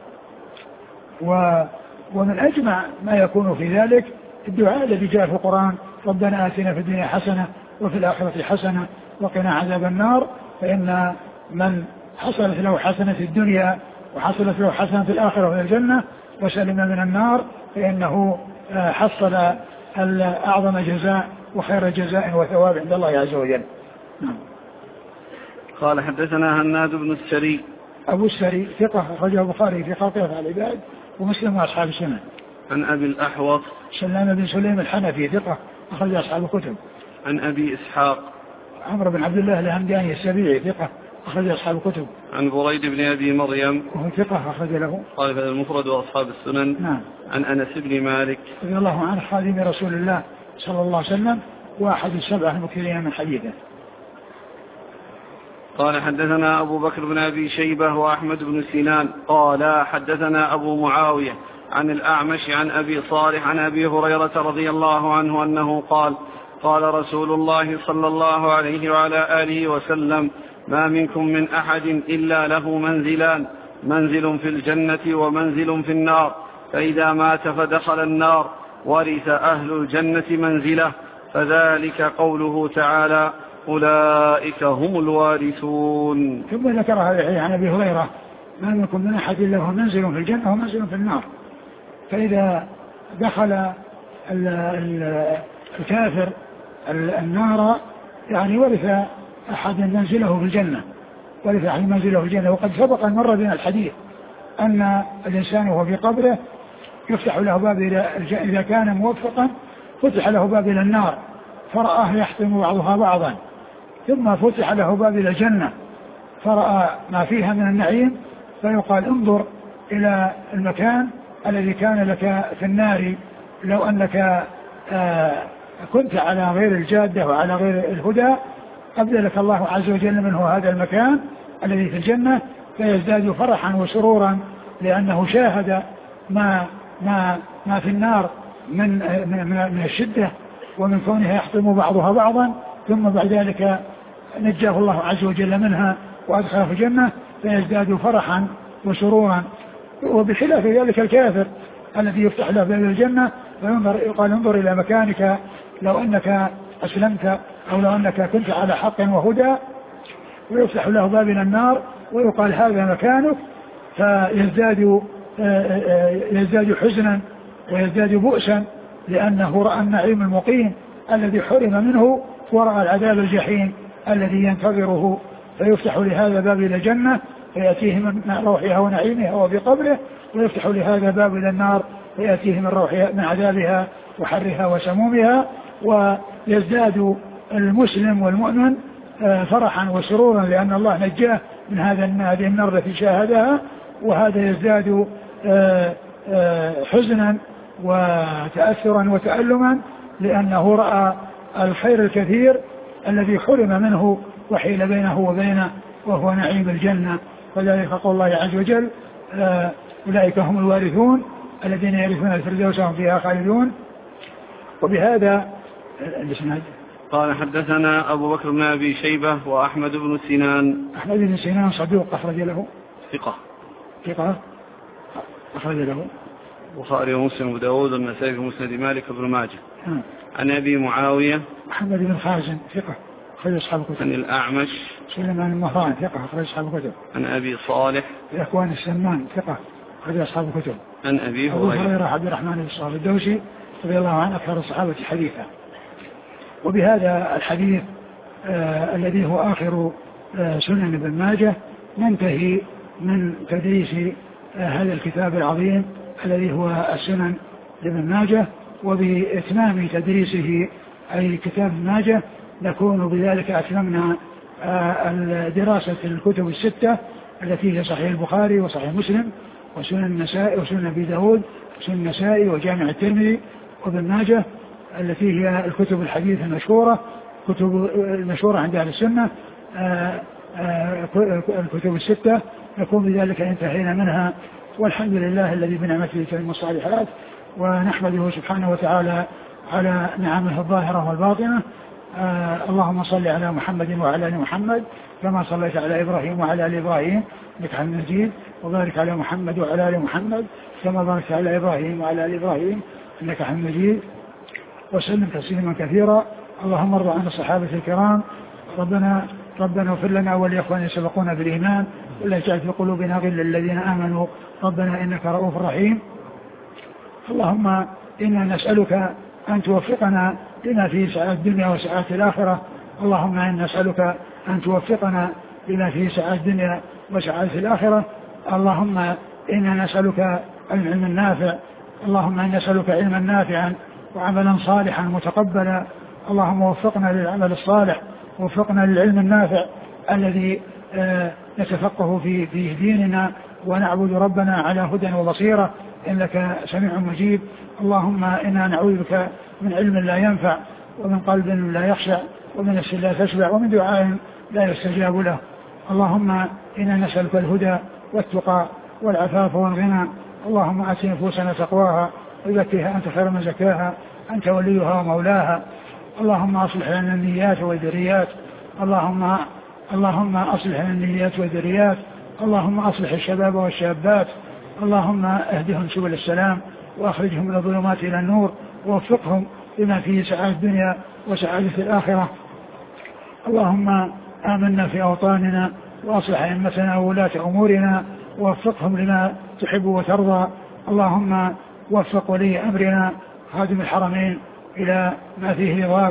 ومن أجمع ما يكون في ذلك الدعاء الذي جاء في القرآن ربنا آتنا في الدنيا حسنة وفي الآخرة حسنة وقنا عذاب النار. فإن من حصلت له حسنة في الدنيا وحصلت له حسنة في الآخرة وفي الجنة وسلم من النار فإنه حصل أعظم جزاء وخير جزاء وثواب عند الله عز وجل. قال حدثنا هناد بن السري أبو السري ثقة أخرجه البخاري في خلق أفعال العباد ومسلم وأصحاب السنن. عن أبي الأحوص سلام بن سليم الحنفي ثقة أخرج أصحاب الكتب. عن أبي إسحاق عمرو بن عبد الله الهمداني السبيعي ثقة أخرج أصحاب الكتب. عن بريد بن أبي مريم وهو ثقة أخرج له قال في المفرد وأصحاب السنن. نعم. عن أنس بن مالك رضي الله عنه خادم رسول الله صلى الله عليه وسلم وأحد السبعة المكثرين من حديثه. قال حدثنا أبو بكر بن أبي شيبة وأحمد بن سنان قال حدثنا أبو معاوية عن الأعمش عن أبي صالح عن أبي هريرة رضي الله عنه أنه قال قال رسول الله صلى الله عليه وعلى آله وسلم ما منكم من أحد إلا له منزلان، منزل في الجنة ومنزل في النار، فإذا مات فدخل النار ورث أهل الجنة منزله، فذلك قوله تعالى أولئك هم الوارثون. ثم ذكر هذا عن أبي هريرة ما منكم من أحد إلا له منزل في الجنة ومنزل في النار، فإذا دخل الكافر النار يعني ورث أحد منزله في الجنة، ورث أحد منزله في الجنة. وقد سبق أن مر بنا الحديث أن الإنسان وهو في قبره يفتح له باب إذا كان موفقا فتح له باب إلى النار فرآه يحطم بعضها بعضا، ثم فتح له باب إلى الجنة فرأى ما فيها من النعيم فيقال انظر إلى المكان الذي كان لك في النار لو أنك كنت على غير الجادة وعلى غير الهدى أبدلك الله عز وجل منه هذا المكان الذي في الجنة، فيزداد فرحا وسرورا لأنه شاهد ما في النار من الشدة ومن كونها يحطم بعضها بعضا، ثم بعد ذلك نجاه الله عز وجل منها وأدخله في الجنة فيزداد فرحا وسرورا. وبخلاف ذلك الكافر الذي يفتح له باب الجنة ويقال انظر إلى مكانك لو أنك أسلمت أو لو أنك كنت على حق وهدى، ويفتح له باب إلى النار ويقال هذا مكانك، فيزداد حزنا ويزداد بؤسا لأنه رأى النعيم المقيم الذي حرم منه ورأى العذاب الجحيم الذي ينتظره، فيفتح لهذا باب إلى الجنة فيأتيه من روحها ونعيمها وفي قبره، ويفتح لهذا باب إلى النار فيأتيه من عذابها وحرها وسمومها، ويزداد المسلم والمؤمن فرحا وسرورا لأن الله نجاه من هذه النار التي شاهدها، وهذا يزداد حزنا وتأثرا وتألما لأنه رأى الخير الكثير الذي حرم منه وحيل بينه وبينه وهو نعيم الجنة. فذلك قول الله عز وجل أولئك هم الوارثون الذين يرثون الفردوس وهم فيها خالدون. وبهذا الاسناد قال حدثنا أبو بكر بن أبي شيبة وأحمد بن سنان. أحمد بن سنان صدوق أخرج له ثقة أخرج له البخاري ومسلم وابو داود والنسائي في مسند مالك وابن ماجه. عن أبي معاوية محمد بن خازن ثقة أخرج أصحاب الكتب. عن الأعمش سليمان المهران ثقة أخرج أصحاب الكتب. عن أبي صالح الأكوان السمان ثقة أخرج أصحاب الكتب. عن أبي هريرة عبد الرحمن بن صخر الدوسي رضي الله عنه أكثر الصحابة حديثا. وبهذا الحديث الذي هو آخر سنن ابن ماجه ننتهي من تدريس هذا الكتاب العظيم الذي هو السنن لابن ماجه. وبإتمام تدريسه أي كتاب ابن ماجه نكون بذلك أتممنا دراسة الكتب الستة التي هي صحيح البخاري وصحيح مسلم وسنن النسائي وسنن أبي داود وسنن النسائي وجامع الترمذي وابن ماجه التي هي الكتب الحديث المشهورة كتب المشهورة عند أهل السنة. الكتب الستة نكون بذلك انتهينا منها، والحمد لله الذي بنعمته تتم الصالحات، ونحمده سبحانه وتعالى على نعمه الظاهرة والباطنة. اللهم صل على محمد وعلى آل محمد كما صليت على إبراهيم وعلى آل إبراهيم إنك حميد مجيد، وبارك على محمد وعلى آل محمد كما باركت على إبراهيم وعلى آل إبراهيم إنك حميد مجيد، وسلم تسليما كثيرا. اللهم ارض عن الصحابة الكرام. ربنا اغفر لنا ولإخواننا سبقونا بالإيمان، ولا تجعل في قلوبنا غلا للذين آمنوا ربنا إنك رؤوف رحيم. اللهم إنا نسألك أن توفقنا لما فيه سعادة الدنيا وسعادة الآخرة. اللهم إنا نسألك أن توفقنا لما فيه سعادة الدنيا وسعادة الآخرة. اللهم إنا نسألك العلم النافع. اللهم إنا نسألك علما نافعا وعملا صالحا متقبلا. اللهم وفقنا للعمل الصالح، وفقنا للعلم النافع الذي نتفقه في ديننا ونعبد ربنا على هدى وبصيرة إنك سميع مجيب. اللهم إنا نعوذ بك من علم لا ينفع، ومن قلب لا يخشع، ومن نفس لا تشبع، ومن دعاء لا يستجاب له. اللهم إنا نسألك الهدى والتقى والعفاف والغنى. اللهم آت نفوسنا تقواها وزكها أنت خير من زكاها أنت وليها ومولاها. اللهم أصلح لنا النيات والذريات. اللهم أصلح لنا النيات والذريات. اللهم أصلح الشباب والشابات. اللهم اهدهم سبل السلام وأخرجهم من الظلمات إلى النور، ووفقهم لما فيه سعادة الدنيا وسعادة الآخرة. اللهم آمنا في أوطاننا وأصلح أئمتنا وولاة أمورنا ووفقهم لما تحب وترضى. اللهم وفق ولي أمرنا خادم الحرمين إلى ما فيه رضاك.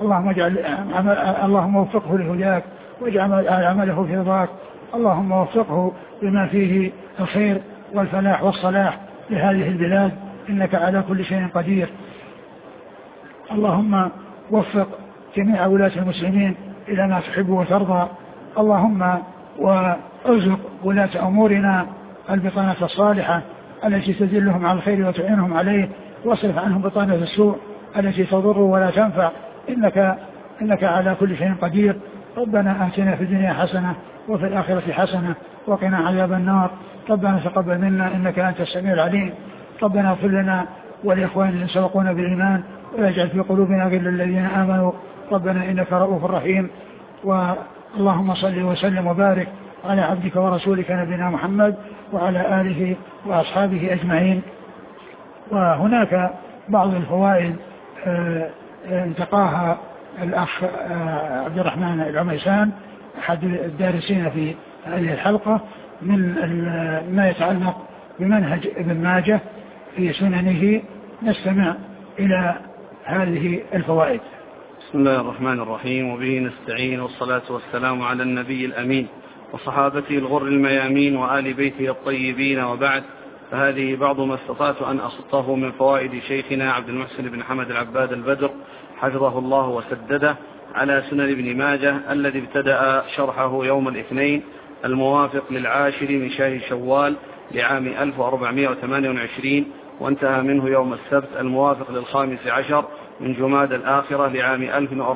اللهم وفقه لهداك واجعل عمله في رضاك. اللهم وفقه لما فيه الخير والفلاح والصلاح لهذه البلاد إنك على كل شيء قدير. اللهم وفق جميع ولاة المسلمين إلى ما تحب وترضى. اللهم وارزق ولاة أمورنا البطانة الصالحة التي تدلهم على الخير وتعينهم عليه، واصرف عنهم بطانة السوء التي تضر ولا تنفع إنك على كل شيء قدير. ربنا آتنا في الدنيا حسنة وفي الآخرة حسنة وقنا عذاب النار. ربنا تقبل منا إنك أنت السميع العليم. ربنا اغفر لنا ولإخواننا الذين سبقونا بالإيمان، ولا تجعل في قلوبنا غلا للذين آمنوا ربنا إنك رؤوف رحيم. اللهم صل وسلم وبارك على عبدك ورسولك نبينا محمد وعلى آله وأصحابه أجمعين. وهناك بعض الفوائد انتقاها الأخ عبد الرحمن العميسان أحد الدارسين في هذه الحلقة من ما يتعلق بمنهج ابن ماجه في سننه. نستمع إلى هذه الفوائد. بسم الله الرحمن الرحيم، وبه نستعين، والصلاة والسلام على النبي الأمين وصحابته الغر الميامين وآل بيته الطيبين، وبعد. فهذه بعض ما استطعت أن أصطه من فوائد شيخنا عبد المحسن بن حمد العباد البدر حفظه الله وسدده على سنن ابن ماجه الذي ابتدأ شرحه يوم الاثنين الموافق للعاشر من شهر شوال لعام 1428، وانتهى منه يوم السبت الموافق للخامس عشر من جماد الآخرة لعام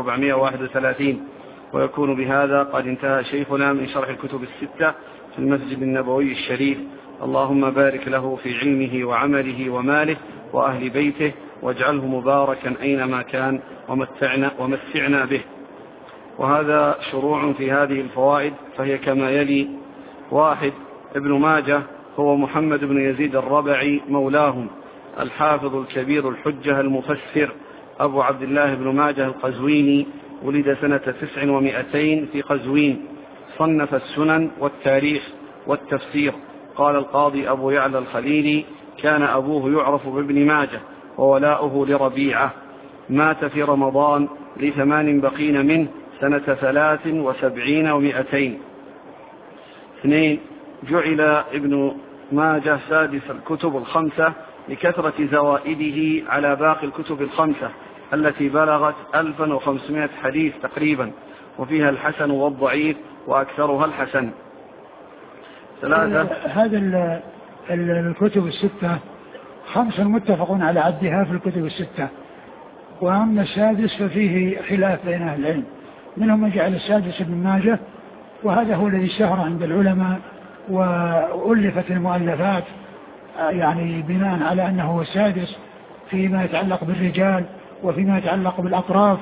1431. ويكون بهذا قد انتهى شيخنا من شرح الكتب الستة في المسجد النبوي الشريف. اللهم بارك له في علمه وعمله وماله وأهل بيته، واجعله مباركا أينما كان، ومتعنا به. وهذا شروع في هذه الفوائد، فهي كما يلي: 1. ابن ماجه هو محمد بن يزيد الربعي مولاهم، الحافظ الكبير الحجة المفسر، أبو عبد الله بن ماجه القزويني، ولد سنة 900 في قزوين. صنف السنن والتاريخ والتفسير. قال القاضي أبو يعلى الخليلي: كان أبوه يعرف بابن ماجه وولاؤه لربيعة، مات في رمضان ل8 بقين منه سنة 73 و200. 2. جعل ابن ماجه سادس الكتب الخمسة لكثرة زوائده على باقي الكتب الخمسة التي بلغت 1500 حديث تقريبا، وفيها الحسن والضعيف وأكثرها الحسن. 3. هذا الكتب الستة 5 متفق على عدها في الكتب الستة، وأما السادس ففيه خلاف بين أهل العلم، منهم من جعل السادس ابن ماجه، وهذا هو الذي اشتهر عند العلماء وألفت المؤلفات يعني بناء على أنه هو السادس فيما يتعلق بالرجال وفيما يتعلق بالأطراف،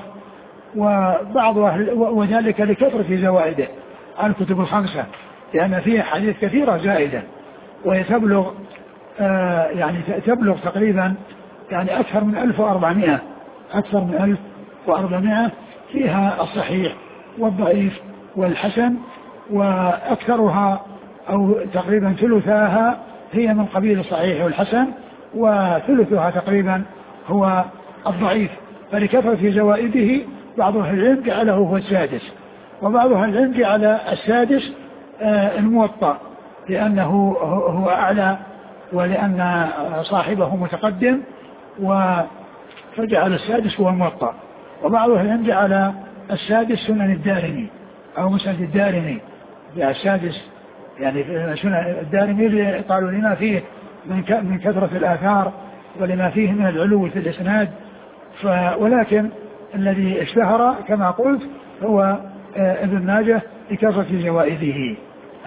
وذلك لكثرة زوائده على الكتب الخمسة، لأن فيها حديث كثيرة زائدة، وهي تبلغ تقريبا يعني أكثر من 1400 فيها الصحيح والضعيف والحسن، وأكثرها أو تقريبا ثلثها هي من قبيل الصحيح والحسن، وثلثها تقريبا هو الضعيف. فلكثرة زوائده بعض أهل العلم جعله هو السادس، وبعض أهل العلم جعل السادس الموطأ لأنه هو أعلى ولأن صاحبه متقدم، فجعل السادس هو الموطأ. وبعض أهل العلم جعل السادس سنن الدارمي أو مسند الدارمي، السادس يعني سنن الدارمي قالوا لما فيه من كثرة الآثار ولما فيه من العلو في الإسناد، ولكن الذي اشتهر كما قلت هو ابن ماجه لكثرة زوائده.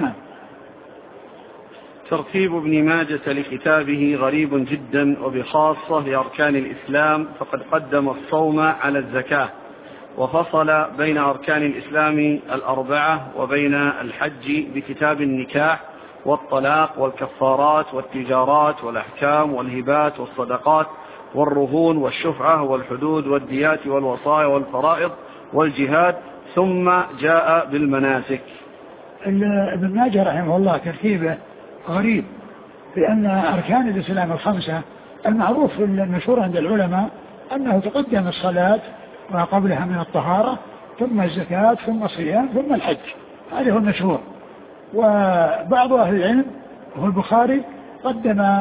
ترتيب ابن ماجة لكتابه غريب جدا، وبخاصة لأركان الإسلام، فقد قدم الصوم على الزكاة، وفصل بين أركان الإسلام 4 وبين الحج بكتاب النكاح والطلاق والكفارات والتجارات والأحكام والهبات والصدقات والرهون والشفعة والحدود والديات والوصايا والفرائض والجهاد، ثم جاء بالمناسك. ابن ماجه رحمه الله ترتيبه غريب، لأن أركان الإسلام 5 المعروف المشهور عند العلماء أنه تقدم الصلاة ما قبلها من الطهارة، ثم الزكاة، ثم الصيام، ثم الحج، هذا هو المشهور. وبعض أهل العلم هو البخاري قدم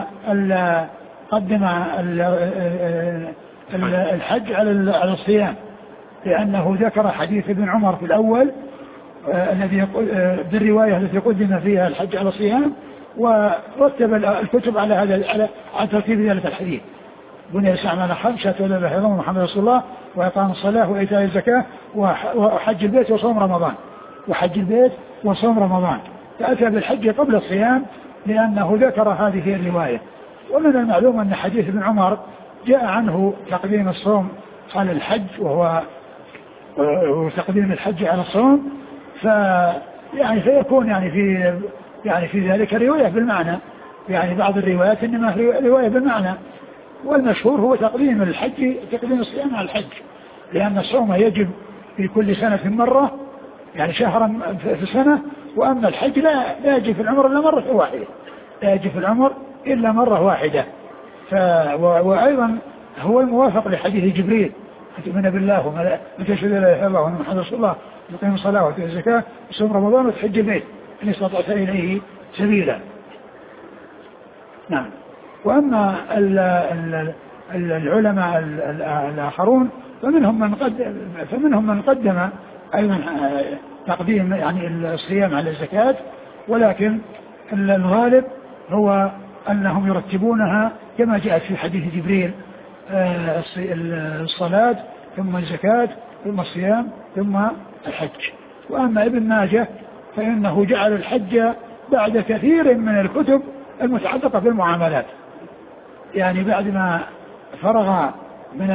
الحج على الصيام، لأنه ذكر حديث ابن عمر في الأول الذي بالرواية التي قدم فيها الحج على الصيام، ورتب الكتب على ترتيب ذلك الحديث: بني الإسلام على 5: لا إله إلا الله محمد رسول الله، وإقام الصلاة، وإيتاء الزكاة، وحج البيت وصوم رمضان. فأتى بالحج قبل الصيام لأنه ذكر هذه الرواية. ومن المعلوم أن حديث ابن عمر جاء عنه تقديم الصوم على الحج، وهو تقديم الحج على الصوم، فيكون في ذلك رواية بالمعنى، يعني بعض الروايات إنما رواية بالمعنى، والمشهور هو تقديم الصيام على الحج، لأن الصوم يجب في كل سنة مرة، يعني شهرا في السنة، وأما الحج لا يجب في العمر إلا مرة واحدة، لا يجب في العمر إلا مرة واحدة. وأيضا هو الموافق لحديث جبريل: تؤمن بالله وتشهد لا إله إلا الله وأن محمدا رسول الله، وتقيم الصلاة وتؤتي الزكاة وتصوم رمضان وتحج البيت إن استطعت إليه سبيلا. نعم. وأما العلماء الآخرون فمنهم من قدم أيضا تقديم يعني الصيام على الزكاة، ولكن الغالب هو أنهم يرتبونها كما جاءت في حديث جبريل: الصلاة ثم الزكاة ثم الصيام ثم الحج. وأما ابن ماجه فإنه جعل الحج بعد كثير من الكتب المتعلقة بالمعاملات، يعني بعد ما فرغ من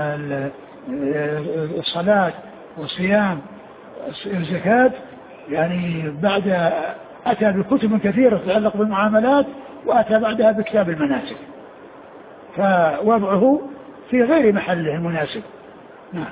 الصلاة والصيام والزكاة، يعني بعد أتى بكتب كثيرة تتعلق بالمعاملات، وأتى بعدها بكتاب المناسك، فوضعه في غير محله المناسب. نعم.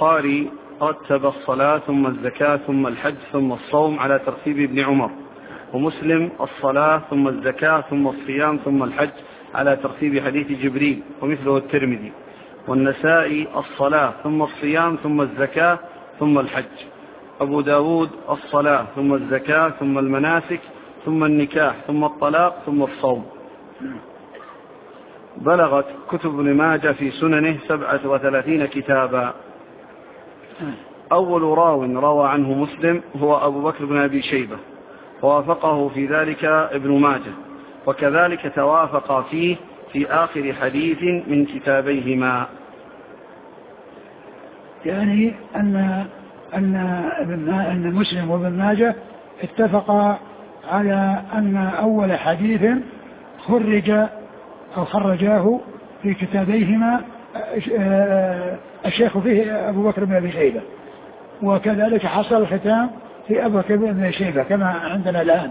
البخاري رتب الصلاة ثم الزكاة ثم الحج ثم الصوم على ترتيب ابن عمر، ومسلم الصلاة ثم الزكاة ثم الصيام ثم الحج على ترتيب حديث جبريل ومثله الترمذي. والنسائي الصلاة ثم الصيام ثم الزكاة ثم الحج. أبو داود الصلاة ثم الزكاة ثم المناسك ثم النكاح ثم الطلاق ثم الصوم. بلغت كتب ابن ماجه في سننه 37 كتابا. أول راو روى عنه مسلم هو أبو بكر بن أبي شيبة، ووافقه في ذلك ابن ماجه، وكذلك توافق فيه في آخر حديث من كتابيهما. يعني أن مسلم وابن ماجه اتفقا على أن أول حديث خرجاه في كتابيهما الشيخ فيه أبو بكر بن أبي شيبة، وكذلك حصل الختام في أبو بكر بن أبي شيبة كما عندنا الآن.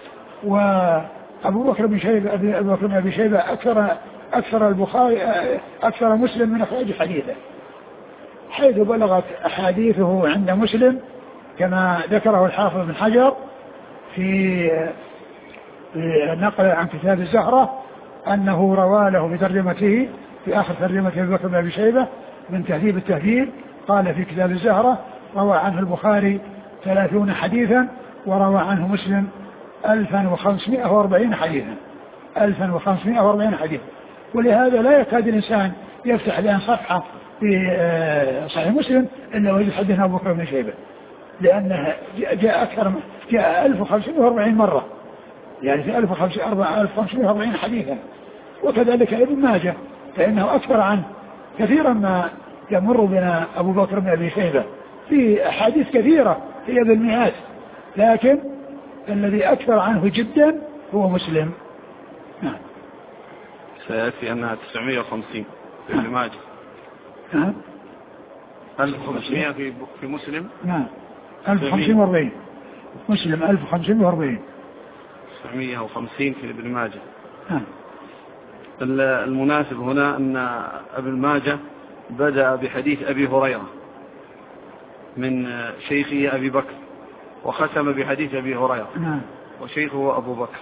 وأبو بكر بن أبي شيبة أكثر البخاري أكثر مسلم من إخراج حديثه، حيث بلغت أحاديثه عند مسلم كما ذكره الحافظ بن حجر في نقل عن كتاب الزهرة أنه روى له بترجمته في آخر ترجمة أبي بكر بن أبي شيبة من تهذيب التهذيب، قال في كتاب الزهرة روى عنه البخاري 30 حديثا وروى عنه مسلم 1540 حديثا 1540 حديثا. ولهذا لا يكاد الإنسان يفتح الآن صفحة في صحيح مسلم إلا ويجد حديث أبو بكر بن شيبة، لأنه جاء 1540 مرة، يعني في 1540 حديثا. وكذلك ابن ماجه فإنه أكثر عنه كثيرا ما يمر بنا أبو بكر بن أبي شيبة في أحاديث كثيرة هي بالمئات، لكن الذي أكثر عنه جدا هو مسلم. نعم. سيأتي أنها 950 في ابن ماجه. نعم. 1500 في مسلم. نعم. 1540 مسلم 1540. 950 في ابن ماجه. المناسب هنا أن ابن ماجه بدأ بحديث أبي هريرة من شيخه أبي بكر، وختم بحديث أبي هريرة وشيخه أبو بكر.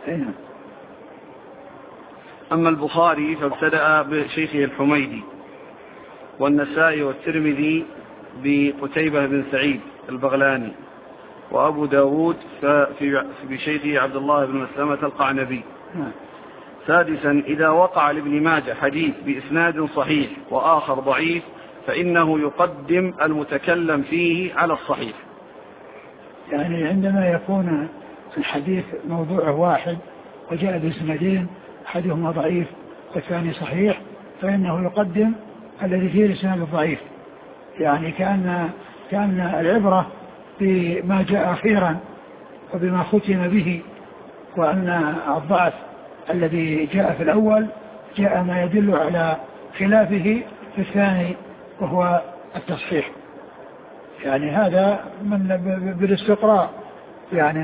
أما البخاري فابتدأ بشيخه الحميدي، والنسائي والترمذي بقتيبة بن سعيد البغلاني، وأبو داود بشيخه عبد الله بن مسلمة القعنبي. سادسا إذا وقع لابن ماجه حديث بإسناد صحيح وآخر ضعيف فإنه يقدم المتكلم فيه على الصحيح. يعني عندما يكون الحديث موضوعه واحد وجاء بإسنادين أحدهما ضعيف والثاني صحيح فإنه يقدم الذي فيه الإسناد الضعيف، يعني كأن العبرة بما جاء أخيرا وبما ختم به، وأن الضعف الذي جاء في الأول جاء ما يدل على خلافه في الثاني وهو التصحيح. يعني هذا بالاستقراء يعني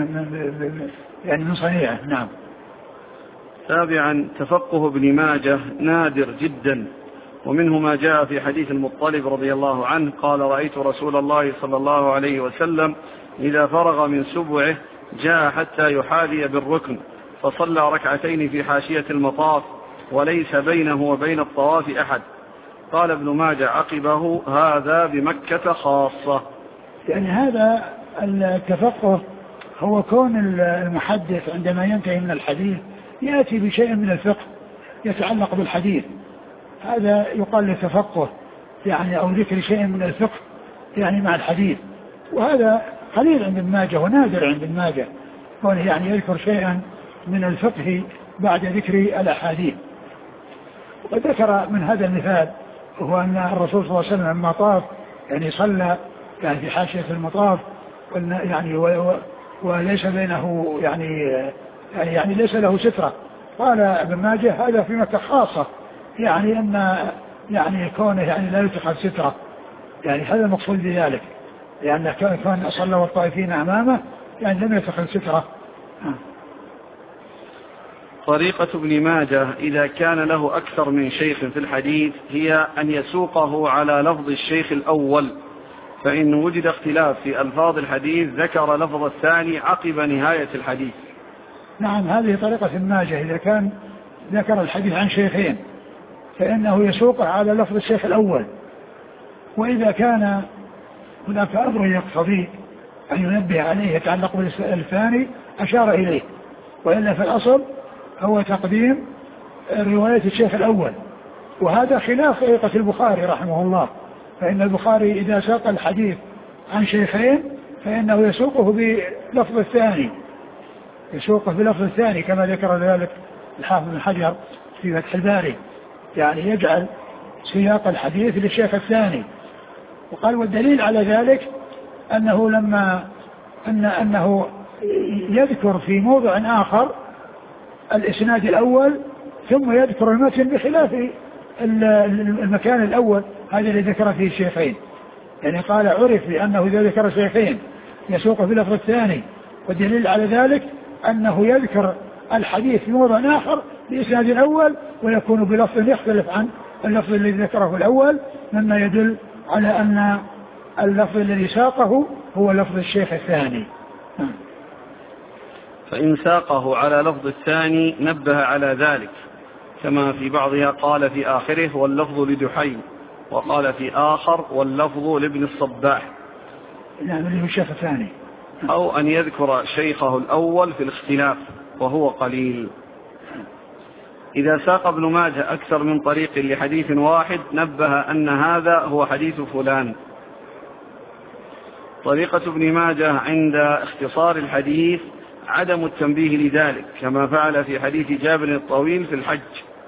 من صنيعه. نعم. سابعا تفقه ابن ماجه نادر جدا، ومنه ما جاء في حديث المطلب رضي الله عنه قال رأيت رسول الله صلى الله عليه وسلم إذا فرغ من سبعه جاء حتى يحاذي بالركن فصلى ركعتين في حاشية المطاف وليس بينه وبين الطواف أحد. قال ابن ماجه عقبه هذا بمكة خاصة. يعني هذا التفقه هو كون المحدث عندما ينتهي من الحديث يأتي بشيء من الفقه يتعلق بالحديث، هذا يقال له تفقه، يعني أو ذكر شيء من الفقه يعني مع الحديث، وهذا قليل عند ابن ماجه ونادر عند ابن ماجه كونه يعني يذكر شيئا من الفقه بعد ذكر الأحاديث. وذكر من هذا المثال هو أن الرسول صلى الله عليه وسلم لما طاف يعني صلى يعني في حاشية المطاف يعني وليس بينه يعني ليس له سترة. قال ابن ماجه هذا في مكة خاصة، يعني أن يعني كونه يعني لا يتخذ سترة، يعني هذا المقصود بذلك، لأن كان صلى والطائفين أمامه يعني لم يتخذ سترة. طريقة ابن ماجه إذا كان له أكثر من شيخ في الحديث هي أن يسوقه على لفظ الشيخ الأول فإن وجد اختلاف في ألفاظ الحديث ذكر لفظ الثاني عقب نهاية الحديث. نعم، هذه طريقة ابن ماجه. إذا كان ذكر الحديث عن شيخين فإنه يسوقه على لفظ الشيخ الأول، وإذا كان هناك أمر يقتضي أن ينبه عليه يتعلق بالثاني أشار إليه، وإلا في الأصل هو تقديم رواية الشيخ الأول، وهذا خلاف طريقة البخاري رحمه الله. فإن البخاري إذا ساق الحديث عن شيخين فإنه يسوقه بلفظ الثاني، يسوقه بلفظ الثاني كما ذكر ذلك الحافظ بن حجر في فتح الباري، يعني يجعل سياق الحديث للشيخ الثاني. وقال والدليل على ذلك أنه يذكر في موضع آخر الإسناد الأول ثم يذكر المتن بخلاف المكان الأول هذا اللي ذكر فيه الشيخين. يعني قال عرف بأنه إذا ذكر الشيخين يسوق في اللفظ الثاني، والدليل على ذلك أنه يذكر الحديث في موضع آخر بإسناد الأول ويكون بلفظ يختلف عن اللفظ الذي ذكره الأول، مما يدل على أن اللفظ الذي ساقه هو لفظ الشيخ الثاني. فإن ساقه على لفظ الثاني نبه على ذلك، كما في بعضها قال في آخره واللفظ لدحي، وقال في آخر واللفظ لابن الصباح. نعم، اللي هو الشيخ الثاني. أو أن يذكر شيخه الأول في الاختلاف وهو قليل. إذا ساق ابن ماجه أكثر من طريق لحديث واحد نبه أن هذا هو حديث فلان. طريقة ابن ماجه عند اختصار الحديث عدم التنبيه لذلك، كما فعل في حديث جابر الطويل في الحج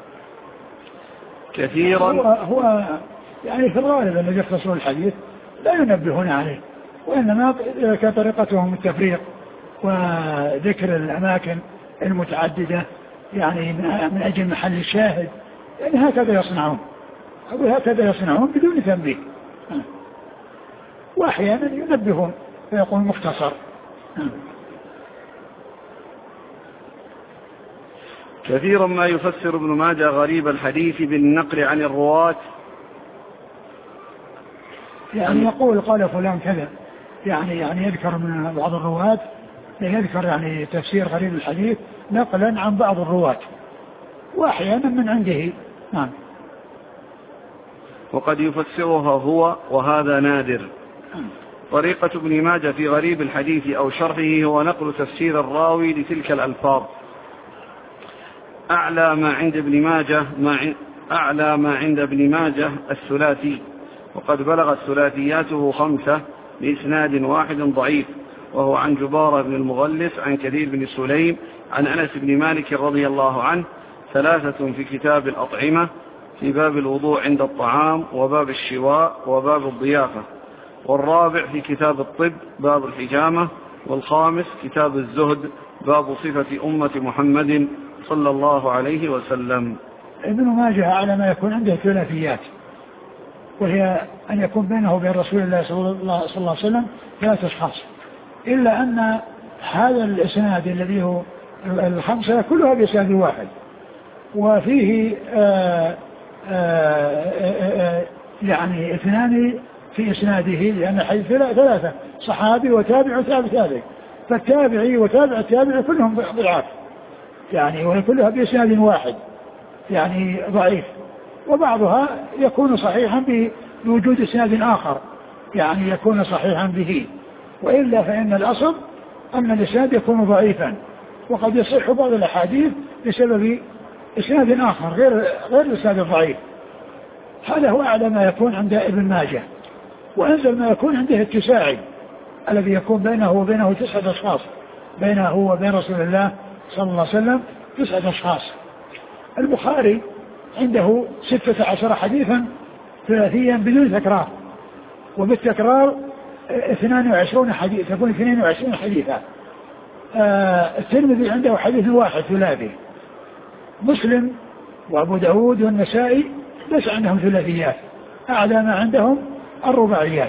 كثيرا. هو يعني في الغالب الذي يختصر الحديث لا ينبهون عليه، وإنما كطريقتهم التفريق وذكر الأماكن المتعددة يعني من أجل محل الشاهد، يعني هكذا يصنعون بدون تنبيه، وأحيانا ينبهون فيقول مختصر. كثيرا ما يفسر ابن ماجه غريب الحديث بالنقل عن الرواة، يعني يقول قال فلان كذا، يعني يذكر من بعض الرواة، يذكر يعني تفسير غريب الحديث نقلا عن بعض الرواة وأحيانا من عنده. نعم. وقد يفسرها هو، وهذا نادر. طريقة ابن ماجه في غريب الحديث أو شرحه هو نقل تفسير الراوي لتلك الألفاظ. أعلى ما عند ابن ماجه الثلاثي، وقد بلغت ثلاثياته 5 بإسناد واحد ضعيف، وهو عن جبارة بن المغلس عن كثير بن سليم عن أنس بن مالك رضي الله عنه، 3 في كتاب الأطعمة في باب الوضوء عند الطعام وباب الشواء وباب الضيافة، والرابع في كتاب الطب باب الحجامة، والخامس كتاب الزهد باب صفة أمة محمد صلى الله عليه وسلم. ابن ماجه على ما يكون عنده ثلاثيات، وهي أن يكون بينه وبين رسول الله صلى الله عليه وسلم 3 أشخاص، إلا أن هذا الإسناد الذي هو 5 كلها بإسناد واحد، وفيه يعني 2 في إسناده، لأن الحديث 3 صحابي وتابع وتابع تابع، فالتابعي وتابع التابع كلهم ضعاف يعني، وهي كلها بإسناد واحد يعني ضعيف، وبعضها يكون صحيحا بوجود إسناد آخر يعني يكون صحيحا به، وإلا فإن الأصل أن الإسناد يكون ضعيفا، وقد يصح بعض الأحاديث بسبب إسناد آخر غير الإسناد الضعيف. هذا هو أعلى ما يكون عند ابن ماجه. وأنزل ما يكون عنده التساعي الذي يكون بينه وبينه 9 أشخاص، بينه وبين رسول الله صلى الله عليه وسلم 9 أشخاص. البخاري عنده 16 حديثا ثلاثيا بدون تكرار، وبالتكرار 22 حديث، تكون 22 حديثا. الترمذي عنده حديث واحد ثلاثي. مسلم وأبو داود والنسائي ليس عندهم ثلاثيات، أعلى ما عندهم الرباعيات.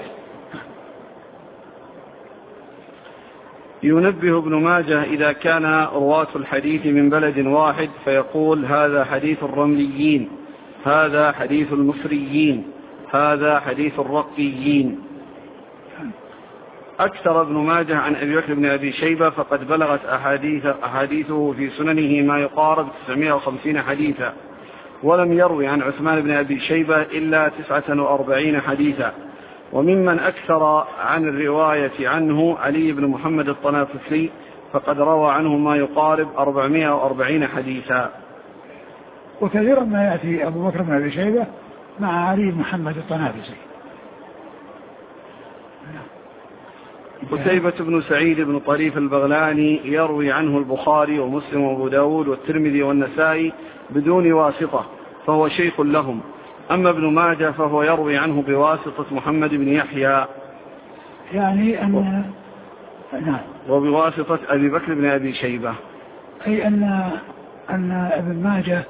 ينبه ابن ماجه إذا كان رواة الحديث من بلد واحد فيقول هذا حديث الرمليين، هذا حديث المصريين، هذا حديث الرقيين. أكثر ابن ماجه عن أبي بكر بن أبي شيبة فقد بلغت أحاديثه في سننه ما يقارب 950 حديثا، ولم يروي عن عثمان بن أبي شيبة إلا 49 حديثا. وممن أكثر عن الرواية عنه علي بن محمد الطنافسي فقد روى عنه ما يقارب 440 حديثا. وكثيرا ما يأتي أبو بكر بن أبي شيبة مع علي بن محمد الطنافسي. قتيبة بن سعيد بن طريف البغلاني يروي عنه البخاري ومسلم وابو داود والترمذي والنسائي بدون واسطة، فهو شيخ لهم. أما ابن ماجه فهو يروي عنه بواسطة محمد بن يحيى، يعني أن نعم، وبواسطة أبي بكر بن أبي شيبة، أي أن ابن ماجه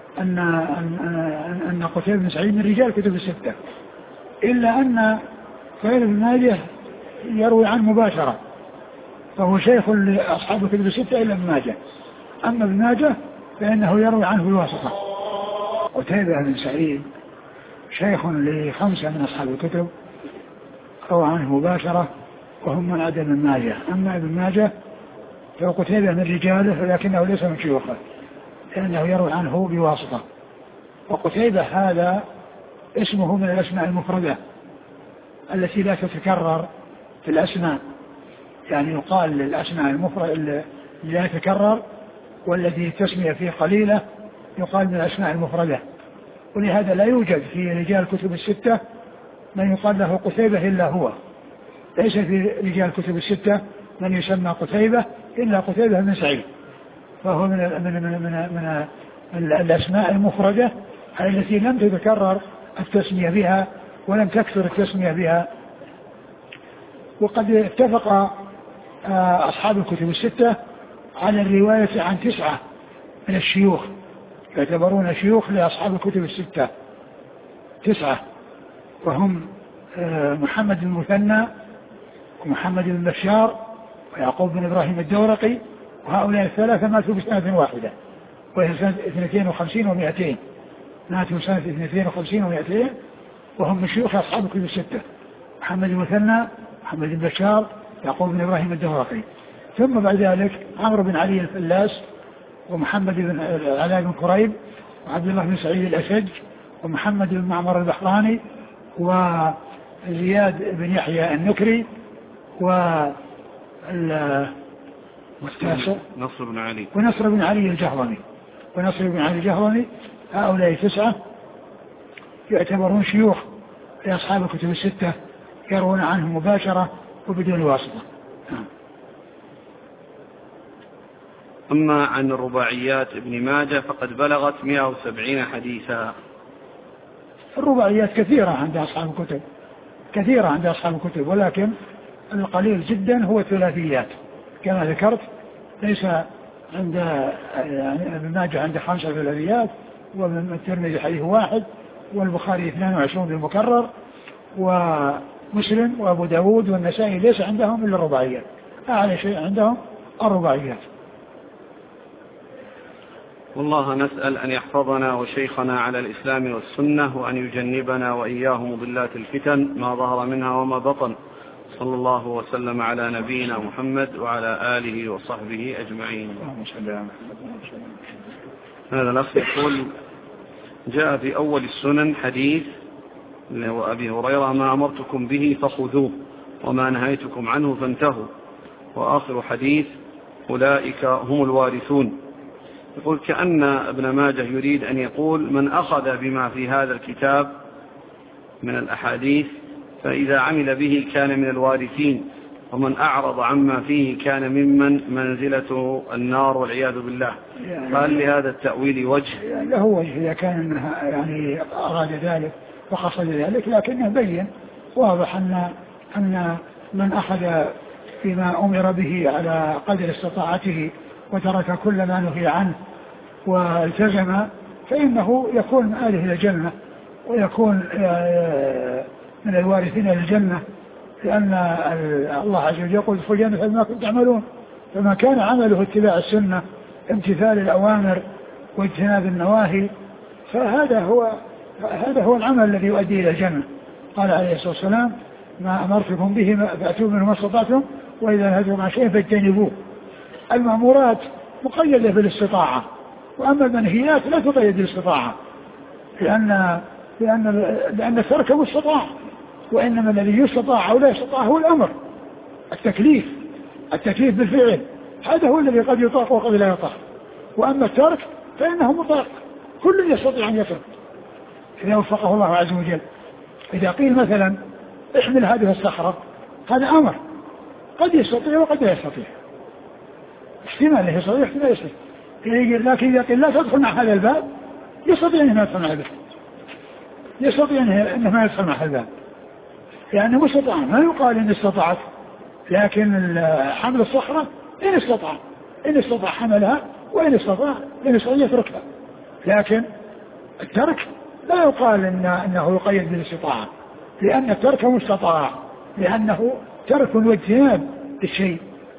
أن قتيبة بن سعيد من رجال كتب الستة، إلا أن غير ابن ماجه يروي عنه مباشرة، فهو شيخ لأصحاب كتب الستة إلا ابن ماجه. أما ابن ماجه فإنه يروي عنه بواسطة. قتيبة بن سعيد شيخ ل5 من أصحاب الكتب روى عنه مباشرة وهم من عدا ابن ماجه. أما ابن ماجه فقتيبة من رجاله لكنه ليس من شيوخه لأنه يروي عنه بواسطة. وقتيبة هذا اسمه من الأسماء المفردة التي لا تتكرر في الأسماء، يعني يقال للأسماء المفردة اللي لا تتكرر والذي تسمية فيه قليلة يقال من الأسماء المفردة. ولهذا لا يوجد في رجال كتب الستة من يقال له قتيبة إلا هو، ليس في رجال كتب الستة من يسمى قتيبة إلا قتيبة بن سعيد، فهو من الأسماء المفردة التي لم تتكرر التسمية بها ولم تكثر التسمية بها. وقد اتفق أصحاب الكتب الستة على الرواية عن 9 من الشيوخ، يعتبرون شيوخ لأصحاب الكتب الستة 9، وهم محمد بن المثنى ومحمد بن بشار ويعقوب بن إبراهيم الدورقي، وهؤلاء الثلاثة ماتوا بسنة واحدة وهي سنة 52 و200، ماتوا سنة 52 و200 وهم من شيوخ أصحاب الكتب الستة، محمد بن المثنى، محمد بن بشار، يعقوب بن إبراهيم الدورقي. ثم بعد ذلك عمرو بن علي الفلاس ومحمد بن علاء بن كريب وعبد الله بن سعيد الأشج ومحمد بن معمر البحراني وزياد بن يحيى النكري نصر بن علي ونصر بن علي الجهضمي. هؤلاء 9 يعتبرون شيوخ لأصحاب الكتب الستة يروون عنهم مباشرة وبدون واسطة. أما عن الرباعيات ابن ماجه فقد بلغت 170 حديثا. الرباعيات كثيرة عند أصحاب الكتب، ولكن القليل جدا هو الثلاثيات كما ذكرت. ليس عند ابن ماجه عند 5 ثلاثيات، والترمذي حديث 1، والبخاري 22 بالمكرر، ومسلم وأبو داود والنسائي ليس عندهم إلا الرباعيات، أعلى شيء عندهم الرباعيات. والله نسأل أن يحفظنا وشيخنا على الإسلام والسنة، وأن يجنبنا وإياه مضلات الفتن ما ظهر منها وما بطن. صلى الله وسلم على نبينا محمد وعلى آله وصحبه أجمعين. هذا الأخ يقول: جاء في أول السنن حديث لأبي هريرة: ما أمرتكم به فخذوه وما نهيتكم عنه فانتهوا. وآخر حديث: أولئك هم الوارثون. يقول كأن ابن ماجه يريد أن يقول: من أخذ بما في هذا الكتاب من الأحاديث فإذا عمل به كان من الوارثين، ومن أعرض عما فيه كان ممن منزلته النار والعياذ بالله. هل لهذا التأويل وجه؟ له وجه إذا كان يعني أراد ذلك وقصد ذلك، لكنه بين واضح أن من أخذ بما أمر به على قدر استطاعته وترك كل ما نهي عنه والتزم فإنه يكون من أهله الجنة ويكون من الوارثين للجنة، لأن الله عز وجل يقول: ادخلوا الجنة بما كنتم تعملون. فما كان عمله اتباع السنة، امتثال الأوامر واجتناب النواهي، فهذا هو العمل الذي يؤدي إلى الجنة. قال عليه الصلاة والسلام: ما أمرتكم به فأتوا منه ما استطعتم وإذا نهيتكم عن شيء فاجتنبوه. المأمورات مقيدة بالاستطاعة، وأما المنهيات لا تقيد بالاستطاعة، لأن الترك مستطاع، وإنما الذي يستطاع أو لا يستطاع هو الأمر، التكليف بالفعل، هذا هو الذي قد يطاق وقد لا يطاق. وأما الترك فإنه مطاق، كل يستطيع أن يترك إذا وفقه الله عز وجل. إذا قيل مثلا احمل هذه الصخرة، هذا أمر قد يستطيع وقد لا يستطيع، احتمال يستطيع احتمال يستطيع. لكن إذا قيل لا تدخل مع هذا الباب، يستطيع أنه يدخل مع الباب، يستطيع أنه ما يدخل مع الباب، يعني مستطاع. ما يقال إن استطعت، لكن حمل الصخرة إن استطاع حملها، وإن استطاع يتركها. لكن الترك لا يقال إنه يقيد بالاستطاعة، لأن الترك مستطاع، لأنه ترك واجتناب للشيء.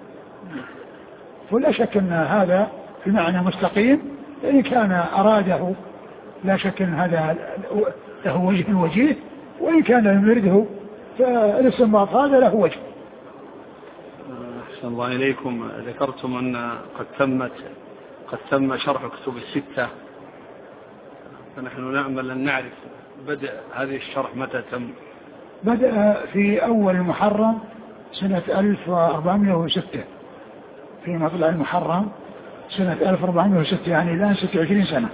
ولا شك أن هذا المعنى مستقيم، إن كان أراده لا شك أن هذا له وجه، وإن كان لم يرده فالاستنباط هذا له وجه. أحسن الله إليكم. ذكرتم أن قد تم شرح كتب الستة، فنحن نأمل أن نعرف بدء هذه الشرح متى تم. بدأ في أول محرم سنة 1406، في مطلع المحرم سنة 1406، يعني الآن 26 سنة.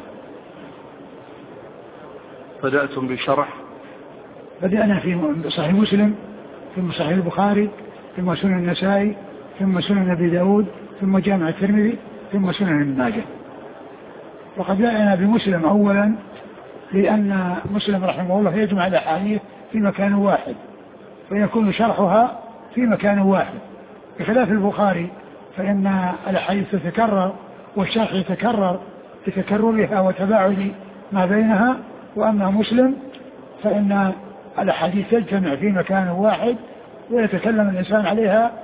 بدأتم بشرح؟ بدأنا في صحيح مسلم، ثم صحيح البخاري، ثم سنن النسائي، ثم سنن أبي داود، ثم جامع الترمذي، ثم سنن ابن ماجه. وقد بدأنا بمسلم أولا، لأن مسلم رحمه الله يجمع الأحاديث في مكان واحد، فيكون شرحها في مكان واحد، بخلاف البخاري فإن الأحاديث تتكرر والشرح يتكرر بتكررها وتباعد ما بينها. وأما مسلم فإن الأحاديث تجتمع في مكان واحد ويتكلم الإنسان عليها،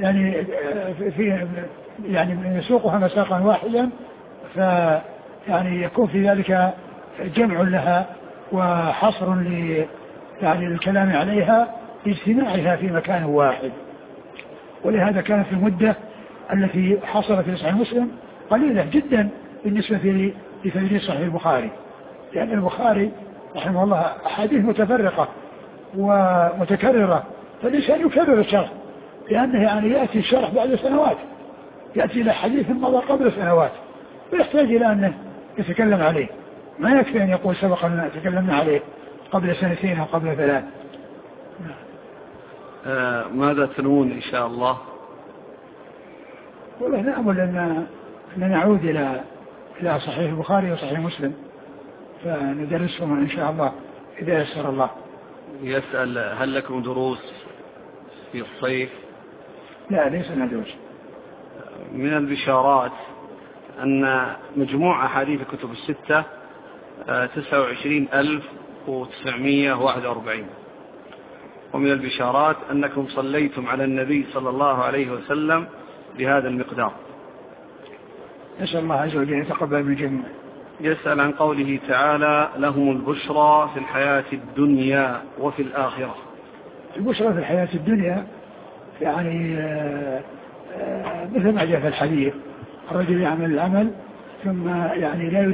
يعني يسوقها مساقا واحدا، يعني يكون في ذلك جمع لها وحصر للكلام عليها باجتماعها في مكان واحد. ولهذا كانت المدة التي حصلت في صحيح مسلم قليلة جدا بالنسبة لتدريس صحيح البخاري، لأن البخاري رحمه الله أحاديث متفرقة ومتكررة، فالإنسان يكرر الشرح، لأنه يعني يأتي الشرح بعد سنوات، يأتي إلى حديث مضى قبل سنوات، ويحتاج إلى أنه يتكلم عليه، ما يكفي أن يقول سبق أن تكلمنا عليه قبل 2 أو قبل 3. ماذا تنوون إن شاء الله؟ والله نأمل أن نعود إلى صحيح البخاري وصحيح مسلم، فندرسهم إن شاء الله إذا يسر الله. يسأل هل لكم دروس في الصيف؟ لا، ليس لنا دروس. من البشارات أن مجموع أحاديث الكتب الستة 29,941. ومن البشارات أنكم صليتم على النبي صلى الله عليه وسلم بهذا المقدار. نسأل الله عز وجل يتقبل من الجميع. يسأل عن قوله تعالى لهم البشرى في الحياة الدنيا وفي الآخرة. البشرى في الحياة الدنيا يعني مثل ما جاء في الحديث، الرجل يعمل العمل ثم يعني لا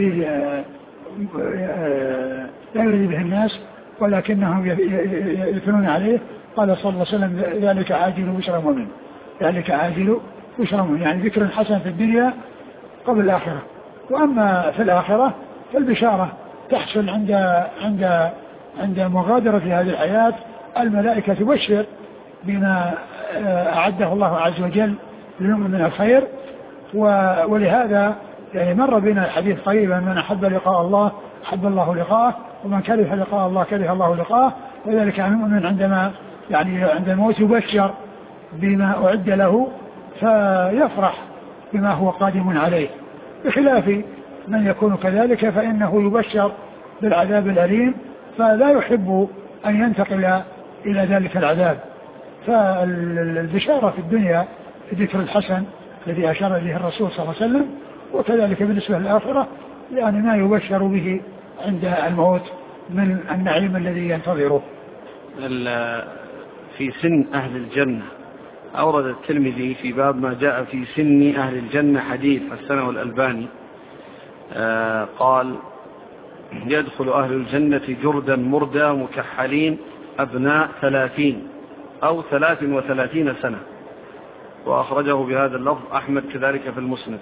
يريد به الناس ولكنهم يثنون عليه. قال صلى الله عليه وسلم ذلك عاجل بشرى مؤمن، ذلك عاجل بشرى مؤمن، يعني ذكر حسن في الدنيا قبل الآخرة. وأما في الآخرة فالبشارة تحصل عند مغادرة هذه الحياة. الملائكة تبشر بما أعده الله عز وجل للمؤمن من الخير. ولهذا يعني مر بنا الحديث قريبا: من أحب لقاء الله أحب الله لقاءه، ومن كره لقاء الله كره الله لقاءه. وذلك عن المؤمن عندما يعني عند الموت يبشر بما أعد له فيفرح بما هو قادم عليه، بخلاف من يكون كذلك فإنه يبشر بالعذاب الأليم فلا يحب أن ينتقل إلى ذلك العذاب. فالبشارة في الدنيا ذكر الحسن الذي أشار إليه الرسول صلى الله عليه وسلم، وكذلك بالنسبة للآخرة يعني ما يبشر به عند الموت من النعيم الذي ينتظره. في سن أهل الجنة. أورد الترمذي في باب ما جاء في سن أهل الجنة حديث حسنه الألباني، قال يدخل أهل الجنة جردا مردا مكحلين أبناء 30 أو 33 سنة، وأخرجه بهذا اللفظ أحمد كذلك في المسند.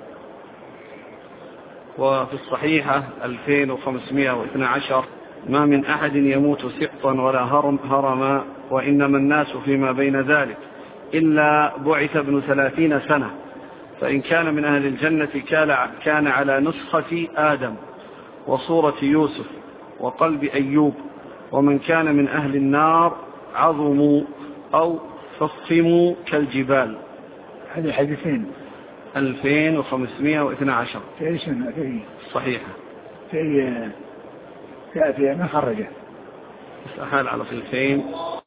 وفي الصحيحة 2512 ما من أحد يموت سقطا ولا هرما وإنما الناس فيما بين ذلك إلا بعث ابن 30 سنة، فإن كان من أهل الجنة كان على نسخة آدم وصورة يوسف وقلب أيوب، ومن كان من أهل النار عظموا أو فصموا كالجبال. هذه حديثين 2512 في أي سنة؟ في صحيحة في ما خرجه أحال على صفين